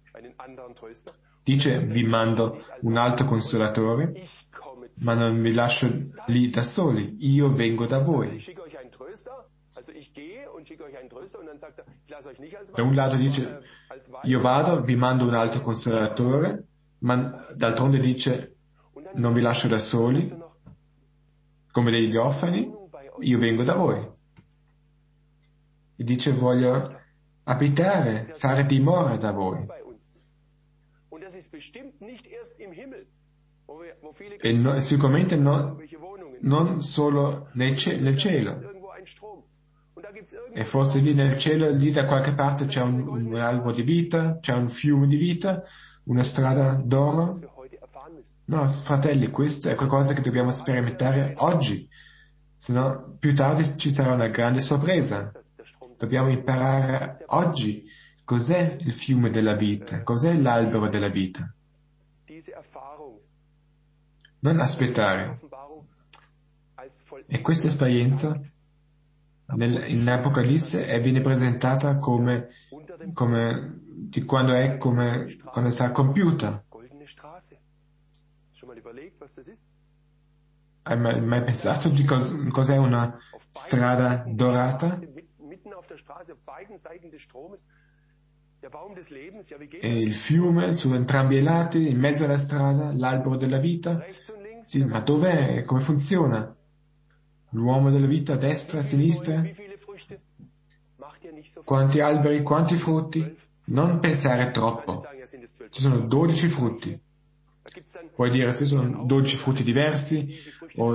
Dice, vi mando un altro consolatore, ma non vi lascio lì da soli, io vengo da voi. Da un lato dice, io vado, vi mando un altro consolatore, ma d'altronde dice, non vi lascio da soli, come degli orfani, io vengo da voi. E dice, voglio abitare, fare dimora da voi. E no, sicuramente no, non solo nel, ce- nel cielo. E forse lì nel cielo, lì da qualche parte c'è un, un albero di vita, c'è un fiume di vita, una strada d'oro. No, fratelli, questo è qualcosa che dobbiamo sperimentare oggi, se no più tardi ci sarà una grande sorpresa. Dobbiamo imparare oggi cos'è il fiume della vita, cos'è l'albero della vita. Non aspettare. E questa esperienza nel, in Apocalisse è, viene presentata come, come di quando è come quando sarà compiuta. Hai mai, mai pensato di cos, cos'è una strada dorata? E il fiume su entrambi i lati, in mezzo alla strada, l'albero della vita. Sì, ma dov'è? Come funziona? L'uomo della vita a destra, a sinistra? Quanti alberi, quanti frutti? Non pensare troppo. Ci sono dodici frutti. Puoi dire se sono dodici frutti diversi o,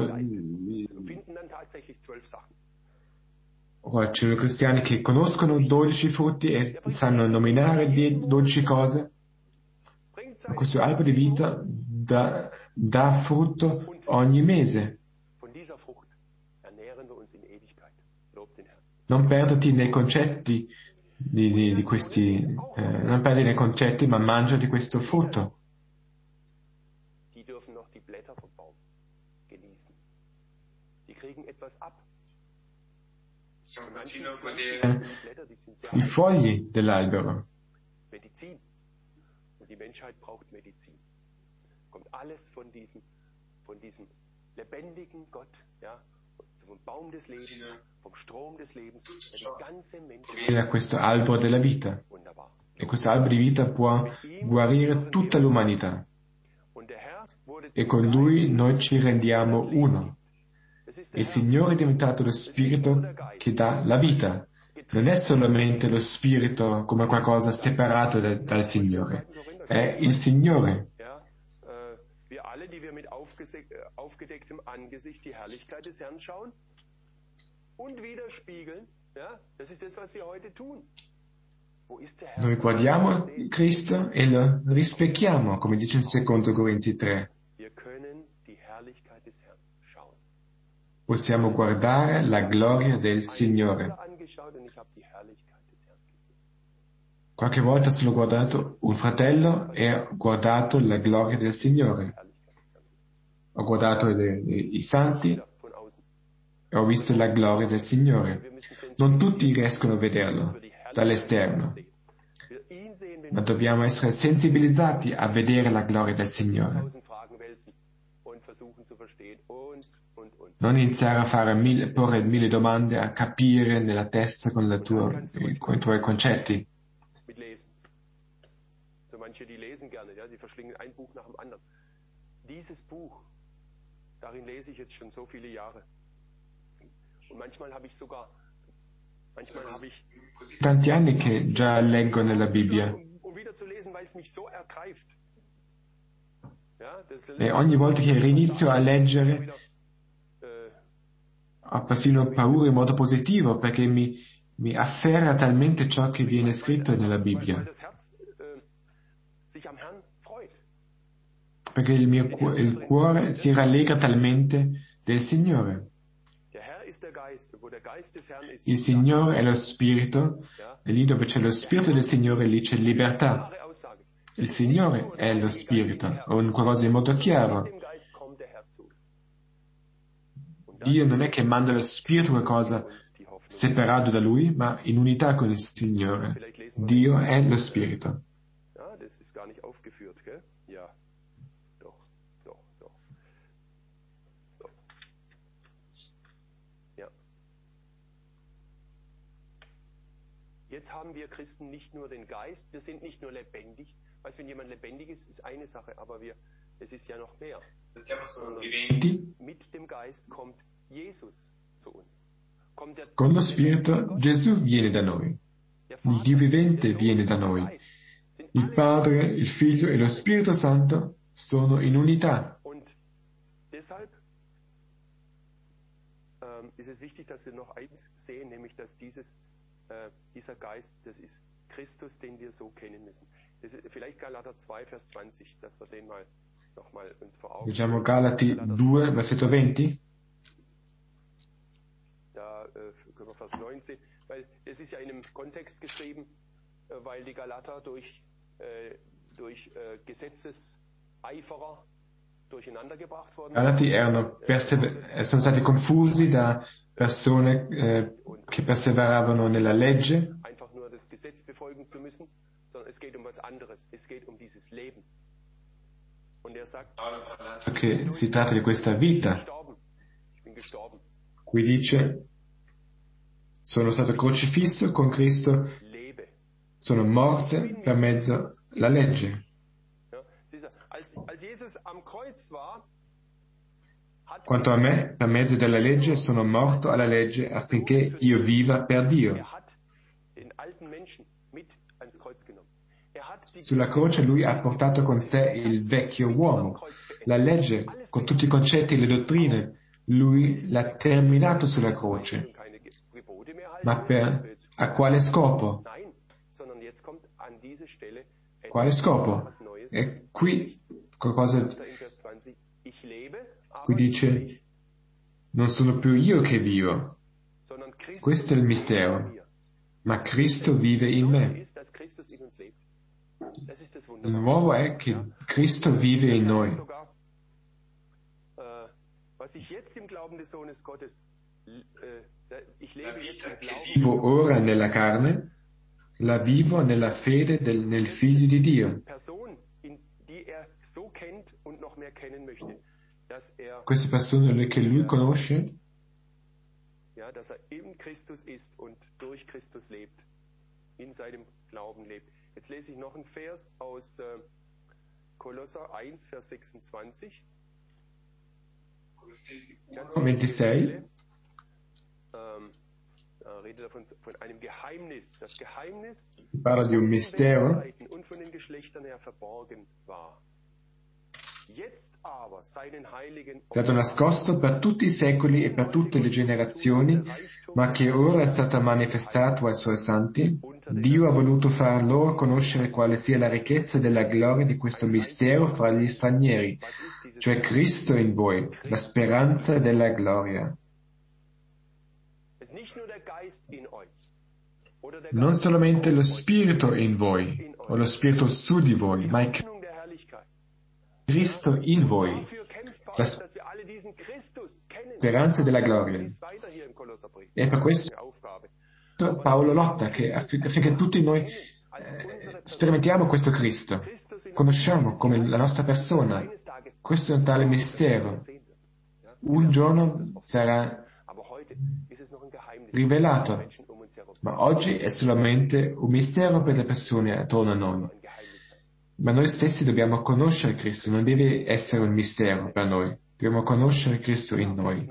o ci sono cristiani che conoscono dodici frutti e sanno nominare dodici cose. Ma questo albero di vita dà, dà frutto ogni mese. Non perderti nei concetti di, di, di questi, eh, non perdi nei concetti, ma mangia di questo frutto. Possiamo persino godere i fogli dell'albero. Die Menschheit braucht Medizin. Kommt alles von diesem, von diesem lebendigen Gott, ja, vom Baum des Lebens, vom Strom des Lebens, der die ganze Menschheit. Viene da questo albero della vita. E questo albero di vita può guarire tutta l'umanità. E con lui noi ci rendiamo uno. Il Signore è diventato lo Spirito che dà la vita. Non è solamente lo Spirito come qualcosa separato da, dal Signore. È il Signore. Wir alle, die wir mit aufgedecktem Angesicht die Herrlichkeit des Herrn schauen und widerspiegeln, ja, das ist das, was wir heute tun. Wo ist der Herr? Noi guardiamo Cristo e lo rispecchiamo, come dice in secondo Corinzi tre. Wir können die Herrlichkeit des Herrn schauen. Possiamo guardare la gloria del Signore. Qualche volta se l'ho guardato un fratello e ho guardato la gloria del Signore. Ho guardato le, le, i santi e ho visto la gloria del Signore. Non tutti riescono a vederlo dall'esterno, ma dobbiamo essere sensibilizzati a vedere la gloria del Signore. Non iniziare a fare mille, porre mille domande, a capire nella testa con, la tua, con i tuoi concetti. So manche, die lesen gerne, ja, die verschlingen ein Buch nach dem anderen. Dieses Buch, darin lese ich jetzt schon so viele Jahre. Und manchmal habe ich sogar, manchmal habe ich tanti anni che già leggo nella Bibbia. Um wieder zu lesen, weil es mich so ergreift. Ja, das E ogni volta che rinizio a leggere ho persino paura in modo positivo, perché mi, mi afferra talmente ciò che viene scritto nella Bibbia. Perché il mio cu- il cuore si rallegra talmente del Signore. Il Signore è lo Spirito, e lì dove c'è lo Spirito del Signore, lì c'è libertà. Il Signore è lo Spirito, o un qualcosa in modo chiaro. Dio non è che manda lo Spirito qualcosa separato da Lui, ma in unità con il Signore. Dio è lo Spirito. Ja, das ist gar nicht aufgeführt, gell? Ja, doch, doch, doch. So. Ja. Jetzt haben wir Christen nicht nur den Geist, wir sind nicht nur lebendig. Weißt, wenn jemand lebendig ist, ist eine Sache, aber wir, es ist ja noch mehr. Mit dem Geist kommt Jesus zu uns. Kommt der, Con lo Spirito Gesù viene da noi. Il Dio vivente viene da noi. Il Padre, il Figlio e lo Spirito Santo sono in unità. Und deshalb ähm, ist es wichtig, dass wir noch eins sehen, nämlich dass dieses, äh, dieser Geist, das ist Christus, den wir so kennen müssen. Das ist vielleicht Galater zwei, Vers zwanzig, dass wir den mal nochmal uns vor Augen Leggiamo Galati due, versetto venti. Da äh, können wir Vers neunzehn, weil es ist ja in einem Kontext geschrieben, äh, weil die Galater durch äh, durch äh, Gesetzeseiferer durcheinander gebracht worden Galati erano persever- sono stati confusi da persone eh, che perseveravano nella legge. Einfach nur das Gesetz befolgen zu müssen, sondern es geht um was anderes. Es geht um dieses Leben. Und er sagt, Che si tratta di questa vita. ich bin gestorben. Qui dice: sono stato crocifisso con Cristo, sono morte per mezzo della legge. Quanto a me, per mezzo della legge, sono morto alla legge affinché io viva per Dio. Sulla croce lui ha portato con sé il vecchio uomo. La legge, con tutti i concetti e le dottrine, lui l'ha terminato sulla croce. Ma per, a quale scopo? Quale scopo? E qui qualcosa, qui dice: non sono più io che vivo. Questo è il mistero. Ma Cristo vive in me. Il nuovo è che Cristo vive in noi. Vivo ora nella carne, la vivo nella fede del, nel Figlio di Dio. Queste persone che lui conosce, ja, dass er in Christus ist und durch Christus lebt, in seinem Glauben lebt. Jetzt lese ich noch einen Vers aus äh, Kolosser eins, Vers sechsundzwanzig. ventisei. Ähm, da redet er von, von einem Geheimnis. Das Geheimnis Parla di un mistero und von den Geschlechtern her verborgen war. È stato nascosto per tutti i secoli e per tutte le generazioni, ma che ora è stato manifestato ai suoi santi. Dio ha voluto far loro conoscere quale sia la ricchezza della gloria di questo mistero fra gli stranieri, cioè Cristo in voi, la speranza della gloria. Non solamente lo Spirito in voi, o lo Spirito su di voi, ma è Cristo in voi, la speranza della gloria. E per questo Paolo lotta che, affinché tutti noi eh, sperimentiamo questo Cristo, conosciamo come la nostra persona. Questo è un tale mistero. un giorno sarà rivelato, ma oggi è solamente un mistero per le persone attorno a noi. Ma noi stessi dobbiamo conoscere Cristo, non deve essere un mistero per noi, dobbiamo conoscere Cristo in noi.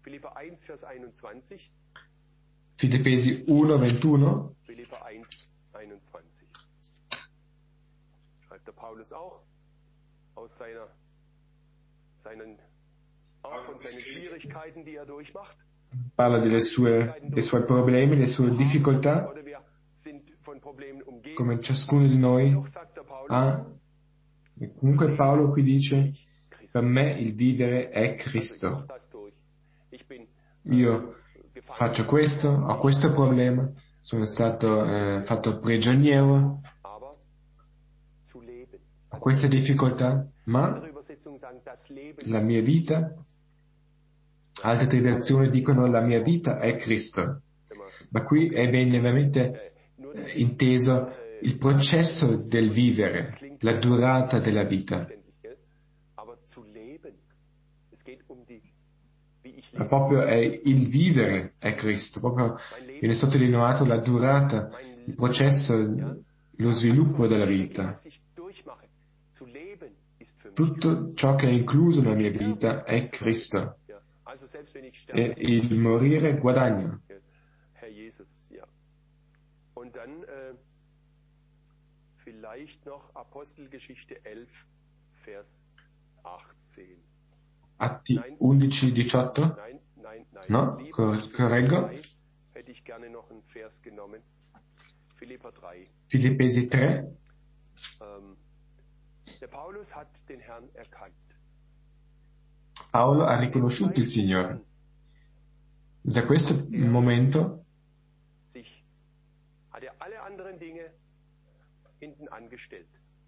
Filippesi uno ventuno. Philipper eins einundzwanzig. Schreibt der Paulus auch aus seiner, seinen, auch von seinen Schwierigkeiten, die er durchmacht. Parla delle sue, dei suoi problemi, delle sue difficoltà, Oder wir sind von Problemen umgeben. come ciascuno di noi Doch sagt der Paulus, ha. E comunque Paolo qui dice, per me il vivere è also ich Cristo. mach das durch. Ich bin Io faccio questo, ho questo problema, sono stato eh, fatto prigioniero, aber zu leben. ho queste difficoltà, ma Andere Übersetzungen sagen, das Leben. la mia vita, altre traduzioni dicono la mia vita è Cristo. Ma qui è bene veramente eh, inteso il processo del vivere, la durata della vita. Aber zu leben. Es geht um die, wie ich Ma lebe. proprio è il vivere è Cristo, proprio viene sottolineato la durata, il processo, lo sviluppo della vita. Was ich durchmache. Zu leben ist für mich. Tutto ciò che è incluso nella mia vita è Cristo. Ja. Also selbst wenn ich E sterbe, il morire guadagno. Herr Jesus, ja. Und dann äh, vielleicht noch Apostelgeschichte elf, Vers achtzehn. Atti undici diciotto? Nein, nein, nein. No? Lieber Cor- Philipper correggo. drei hätte ich gerne noch einen Vers genommen. Philipper drei. Filippesi tre. Ähm, der Paulus hat den Herrn erkannt. Paolo ha riconosciuto il Signore. Da questo momento Sich, hat er alle anderen Dinge hinten angestellt.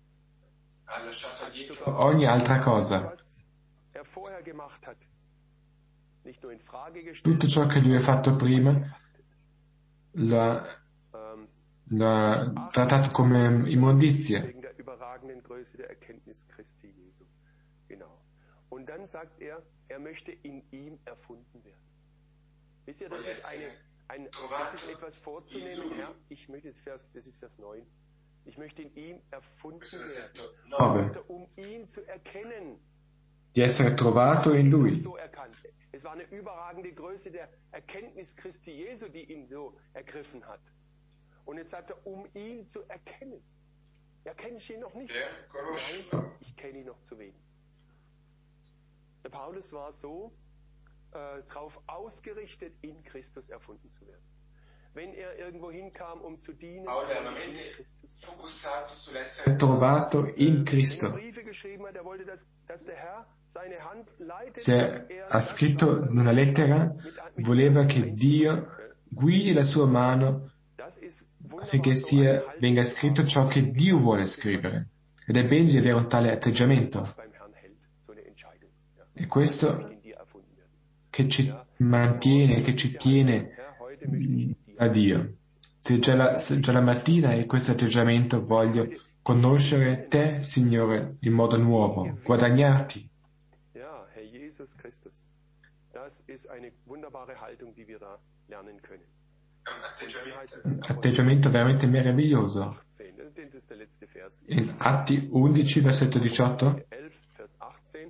ogni altra cosa, Was er vorher gemacht hat, nicht nur in Frage gestellt, tutto ciò che lui ha fatto prima, l'ha, ähm, l'ha trattato come immondizia. wegen der überragenden Größe der Erkenntnis Christi Jesu. Genau. Und dann sagt er, er möchte in ihm erfunden werden. Wisst ihr, das ist eine, ein, das ist etwas vorzunehmen, Herr, ich möchte, das, Vers, das ist Vers neun, ich möchte in ihm erfunden werden, nove. um ihn zu erkennen. Di essere trovato in lui. So erkannt. Es war eine überragende Größe der Erkenntnis Christi Jesu, die ihn so ergriffen hat. Und jetzt sagt er, um ihn zu erkennen. Ja, kenne ich ihn noch nicht? Nein, ich kenne ihn noch zu wenig. Der Paulus war so äh, darauf ausgerichtet, in Christus erfunden zu werden. Wenn er irgendwo hinkam, um zu dienen, in Christus. È trovato in Cristo. Wenn er Briefe geschrieben hat, er wollte, dass, dass der Herr seine Hand leitet, Se dass er ha das scritto schreibt, was in una er lettera, mit- mit voleva ihm che Dio guidi la sua mano Das ist wunderbar, affinché so sia, eine Haltung venga zu scritto haben. ciò che Dio vuole scrivere. Ed è bene di avere un tale atteggiamento. Beim Herrn hält, so eine Entscheidung. Ja. È questo In dir erfunden werden. che ci mantiene, che ci tiene Herr, heute möchte ich in dir. a Dio. Se già la, se già la mattina hai questo atteggiamento, voglio conoscere te, Signore, in modo nuovo, guadagnarti. Ja, Herr Jesus Christus. Das ist eine wunderbare Haltung, die wir da lernen können. Und dann heißt es in Atteggiamento veramente meraviglioso. achtzehn, das ist der letzte Vers. In Atti undici, versetto diciotto, elf, Vers achtzehn.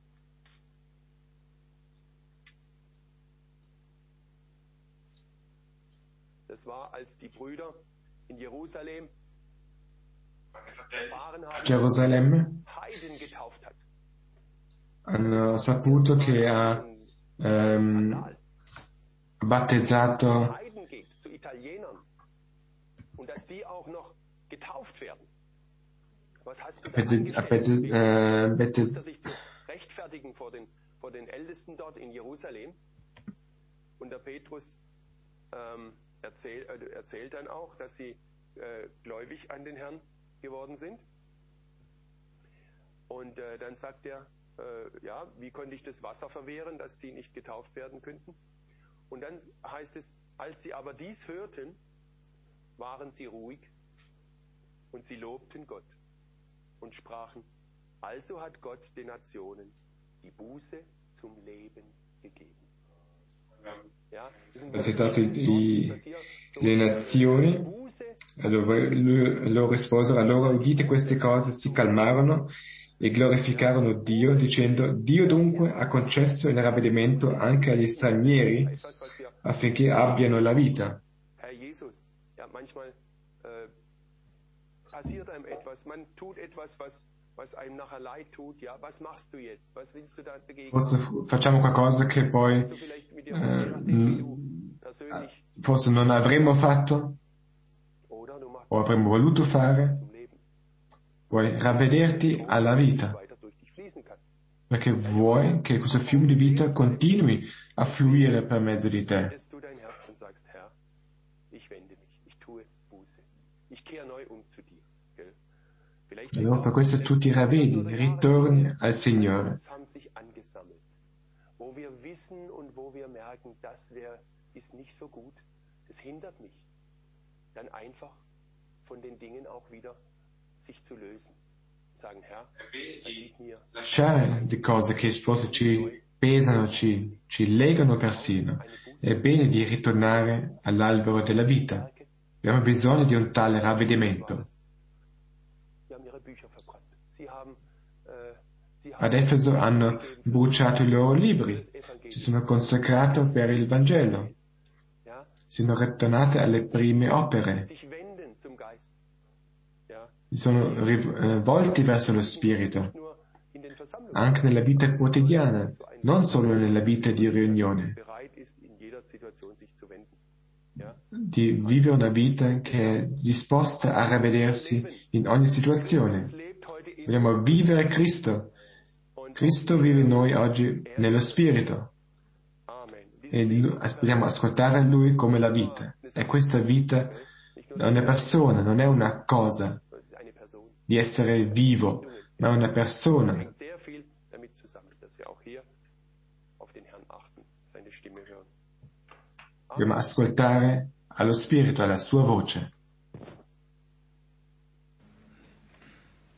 Das war, als die Brüder in Jerusalem erfahren a haben, Gerusalemme Heiden getauft hat. hanno saputo che ha ehm, battezzato Heiden geht, zu Italienern. Und dass die auch noch getauft werden. Was hast du da Pezze- a angestellt? pezze- eh, bette- Musste sich zu rechtfertigen vor den, vor den Ältesten dort in Jerusalem. Und der Petrus ähm, erzähl, äh, erzählt dann auch, dass sie äh, gläubig an den Herrn geworden sind. Und äh, dann sagt er, äh, ja, wie konnte ich das Wasser verwehren, dass die nicht getauft werden könnten? Und dann heißt es, als sie aber dies hörten, waren sie ruhig und sie lobten Gott und sprachen, also hat Gott den Nationen die Buße zum Leben ha citato i, i, le nazioni, allora, le loro risposero, allora udite queste cose si calmarono e glorificarono Dio dicendo, Dio dunque ha concesso il ravvedimento anche agli stranieri affinché abbiano la vita. Herr Jesus, ja, manchmal äh, passiert einem etwas, man tut etwas, was, was einem nachher leid tut, ja, was machst du jetzt? Was willst du da dagegen Forse machen? f- facciamo qualcosa che poi Machst du vielleicht mit dir um, eh, je nachdem, wie du persönlich forse non avremmo fatto oder du machst o avremmo voluto fare, zum Leben. vuoi ravvederti alla vita, Weiter durch dich fließen kann. perché vuoi che questo fiume di vita continui a fluire per mezzo di te. Wendest du dein Herz und sagst, Herr, ich wende mich, ich tue Buße, ich kehre neu um zu dir. Gell? Vielleicht Allora per questo tu ti ravvedi, ritorni al Signore. haben sich angesammelt, wo wir wissen und wo wir merken, das wär, ist nicht so gut, das hindert mich, dann einfach von den Dingen auch wieder sich zu lösen. Sagen, Herr, vergib mir. Lasciare le cose che forse ci pesano, ci, ci legano persino. È bene di ritornare all'albero della vita. Abbiamo bisogno di un tale ravvedimento. Sie haben ihre Bücher verbrannt. Sie haben, äh, sie Ad haben Efeso hanno bruciato i loro libri, si sono consacrati per il Vangelo, ja, si sono ritornate alle prime opere, sich wenden zum Geist. Ja, si sono rivolti verso lo Spirito, nur in den Versammlungen, anche nella vita quotidiana, non solo nella vita di riunione, bereit ist, in jeder Situation sich zu wenden. Ja, di vivere una vita che è disposta a ravvedersi in ogni situazione. lebt heute in Vogliamo vivere Cristo. Cristo vive in noi oggi nello Spirito Amen. e lu- vogliamo ascoltare Lui come la vita. E questa vita è una persona, non è una cosa Das ist eine Person. di essere vivo, ma è una persona. Hängt sehr viel damit zusammen, dass wir auch hier auf den Herrn achten, seine Stimme hören. Dobbiamo ascoltare allo Spirito, alla sua voce.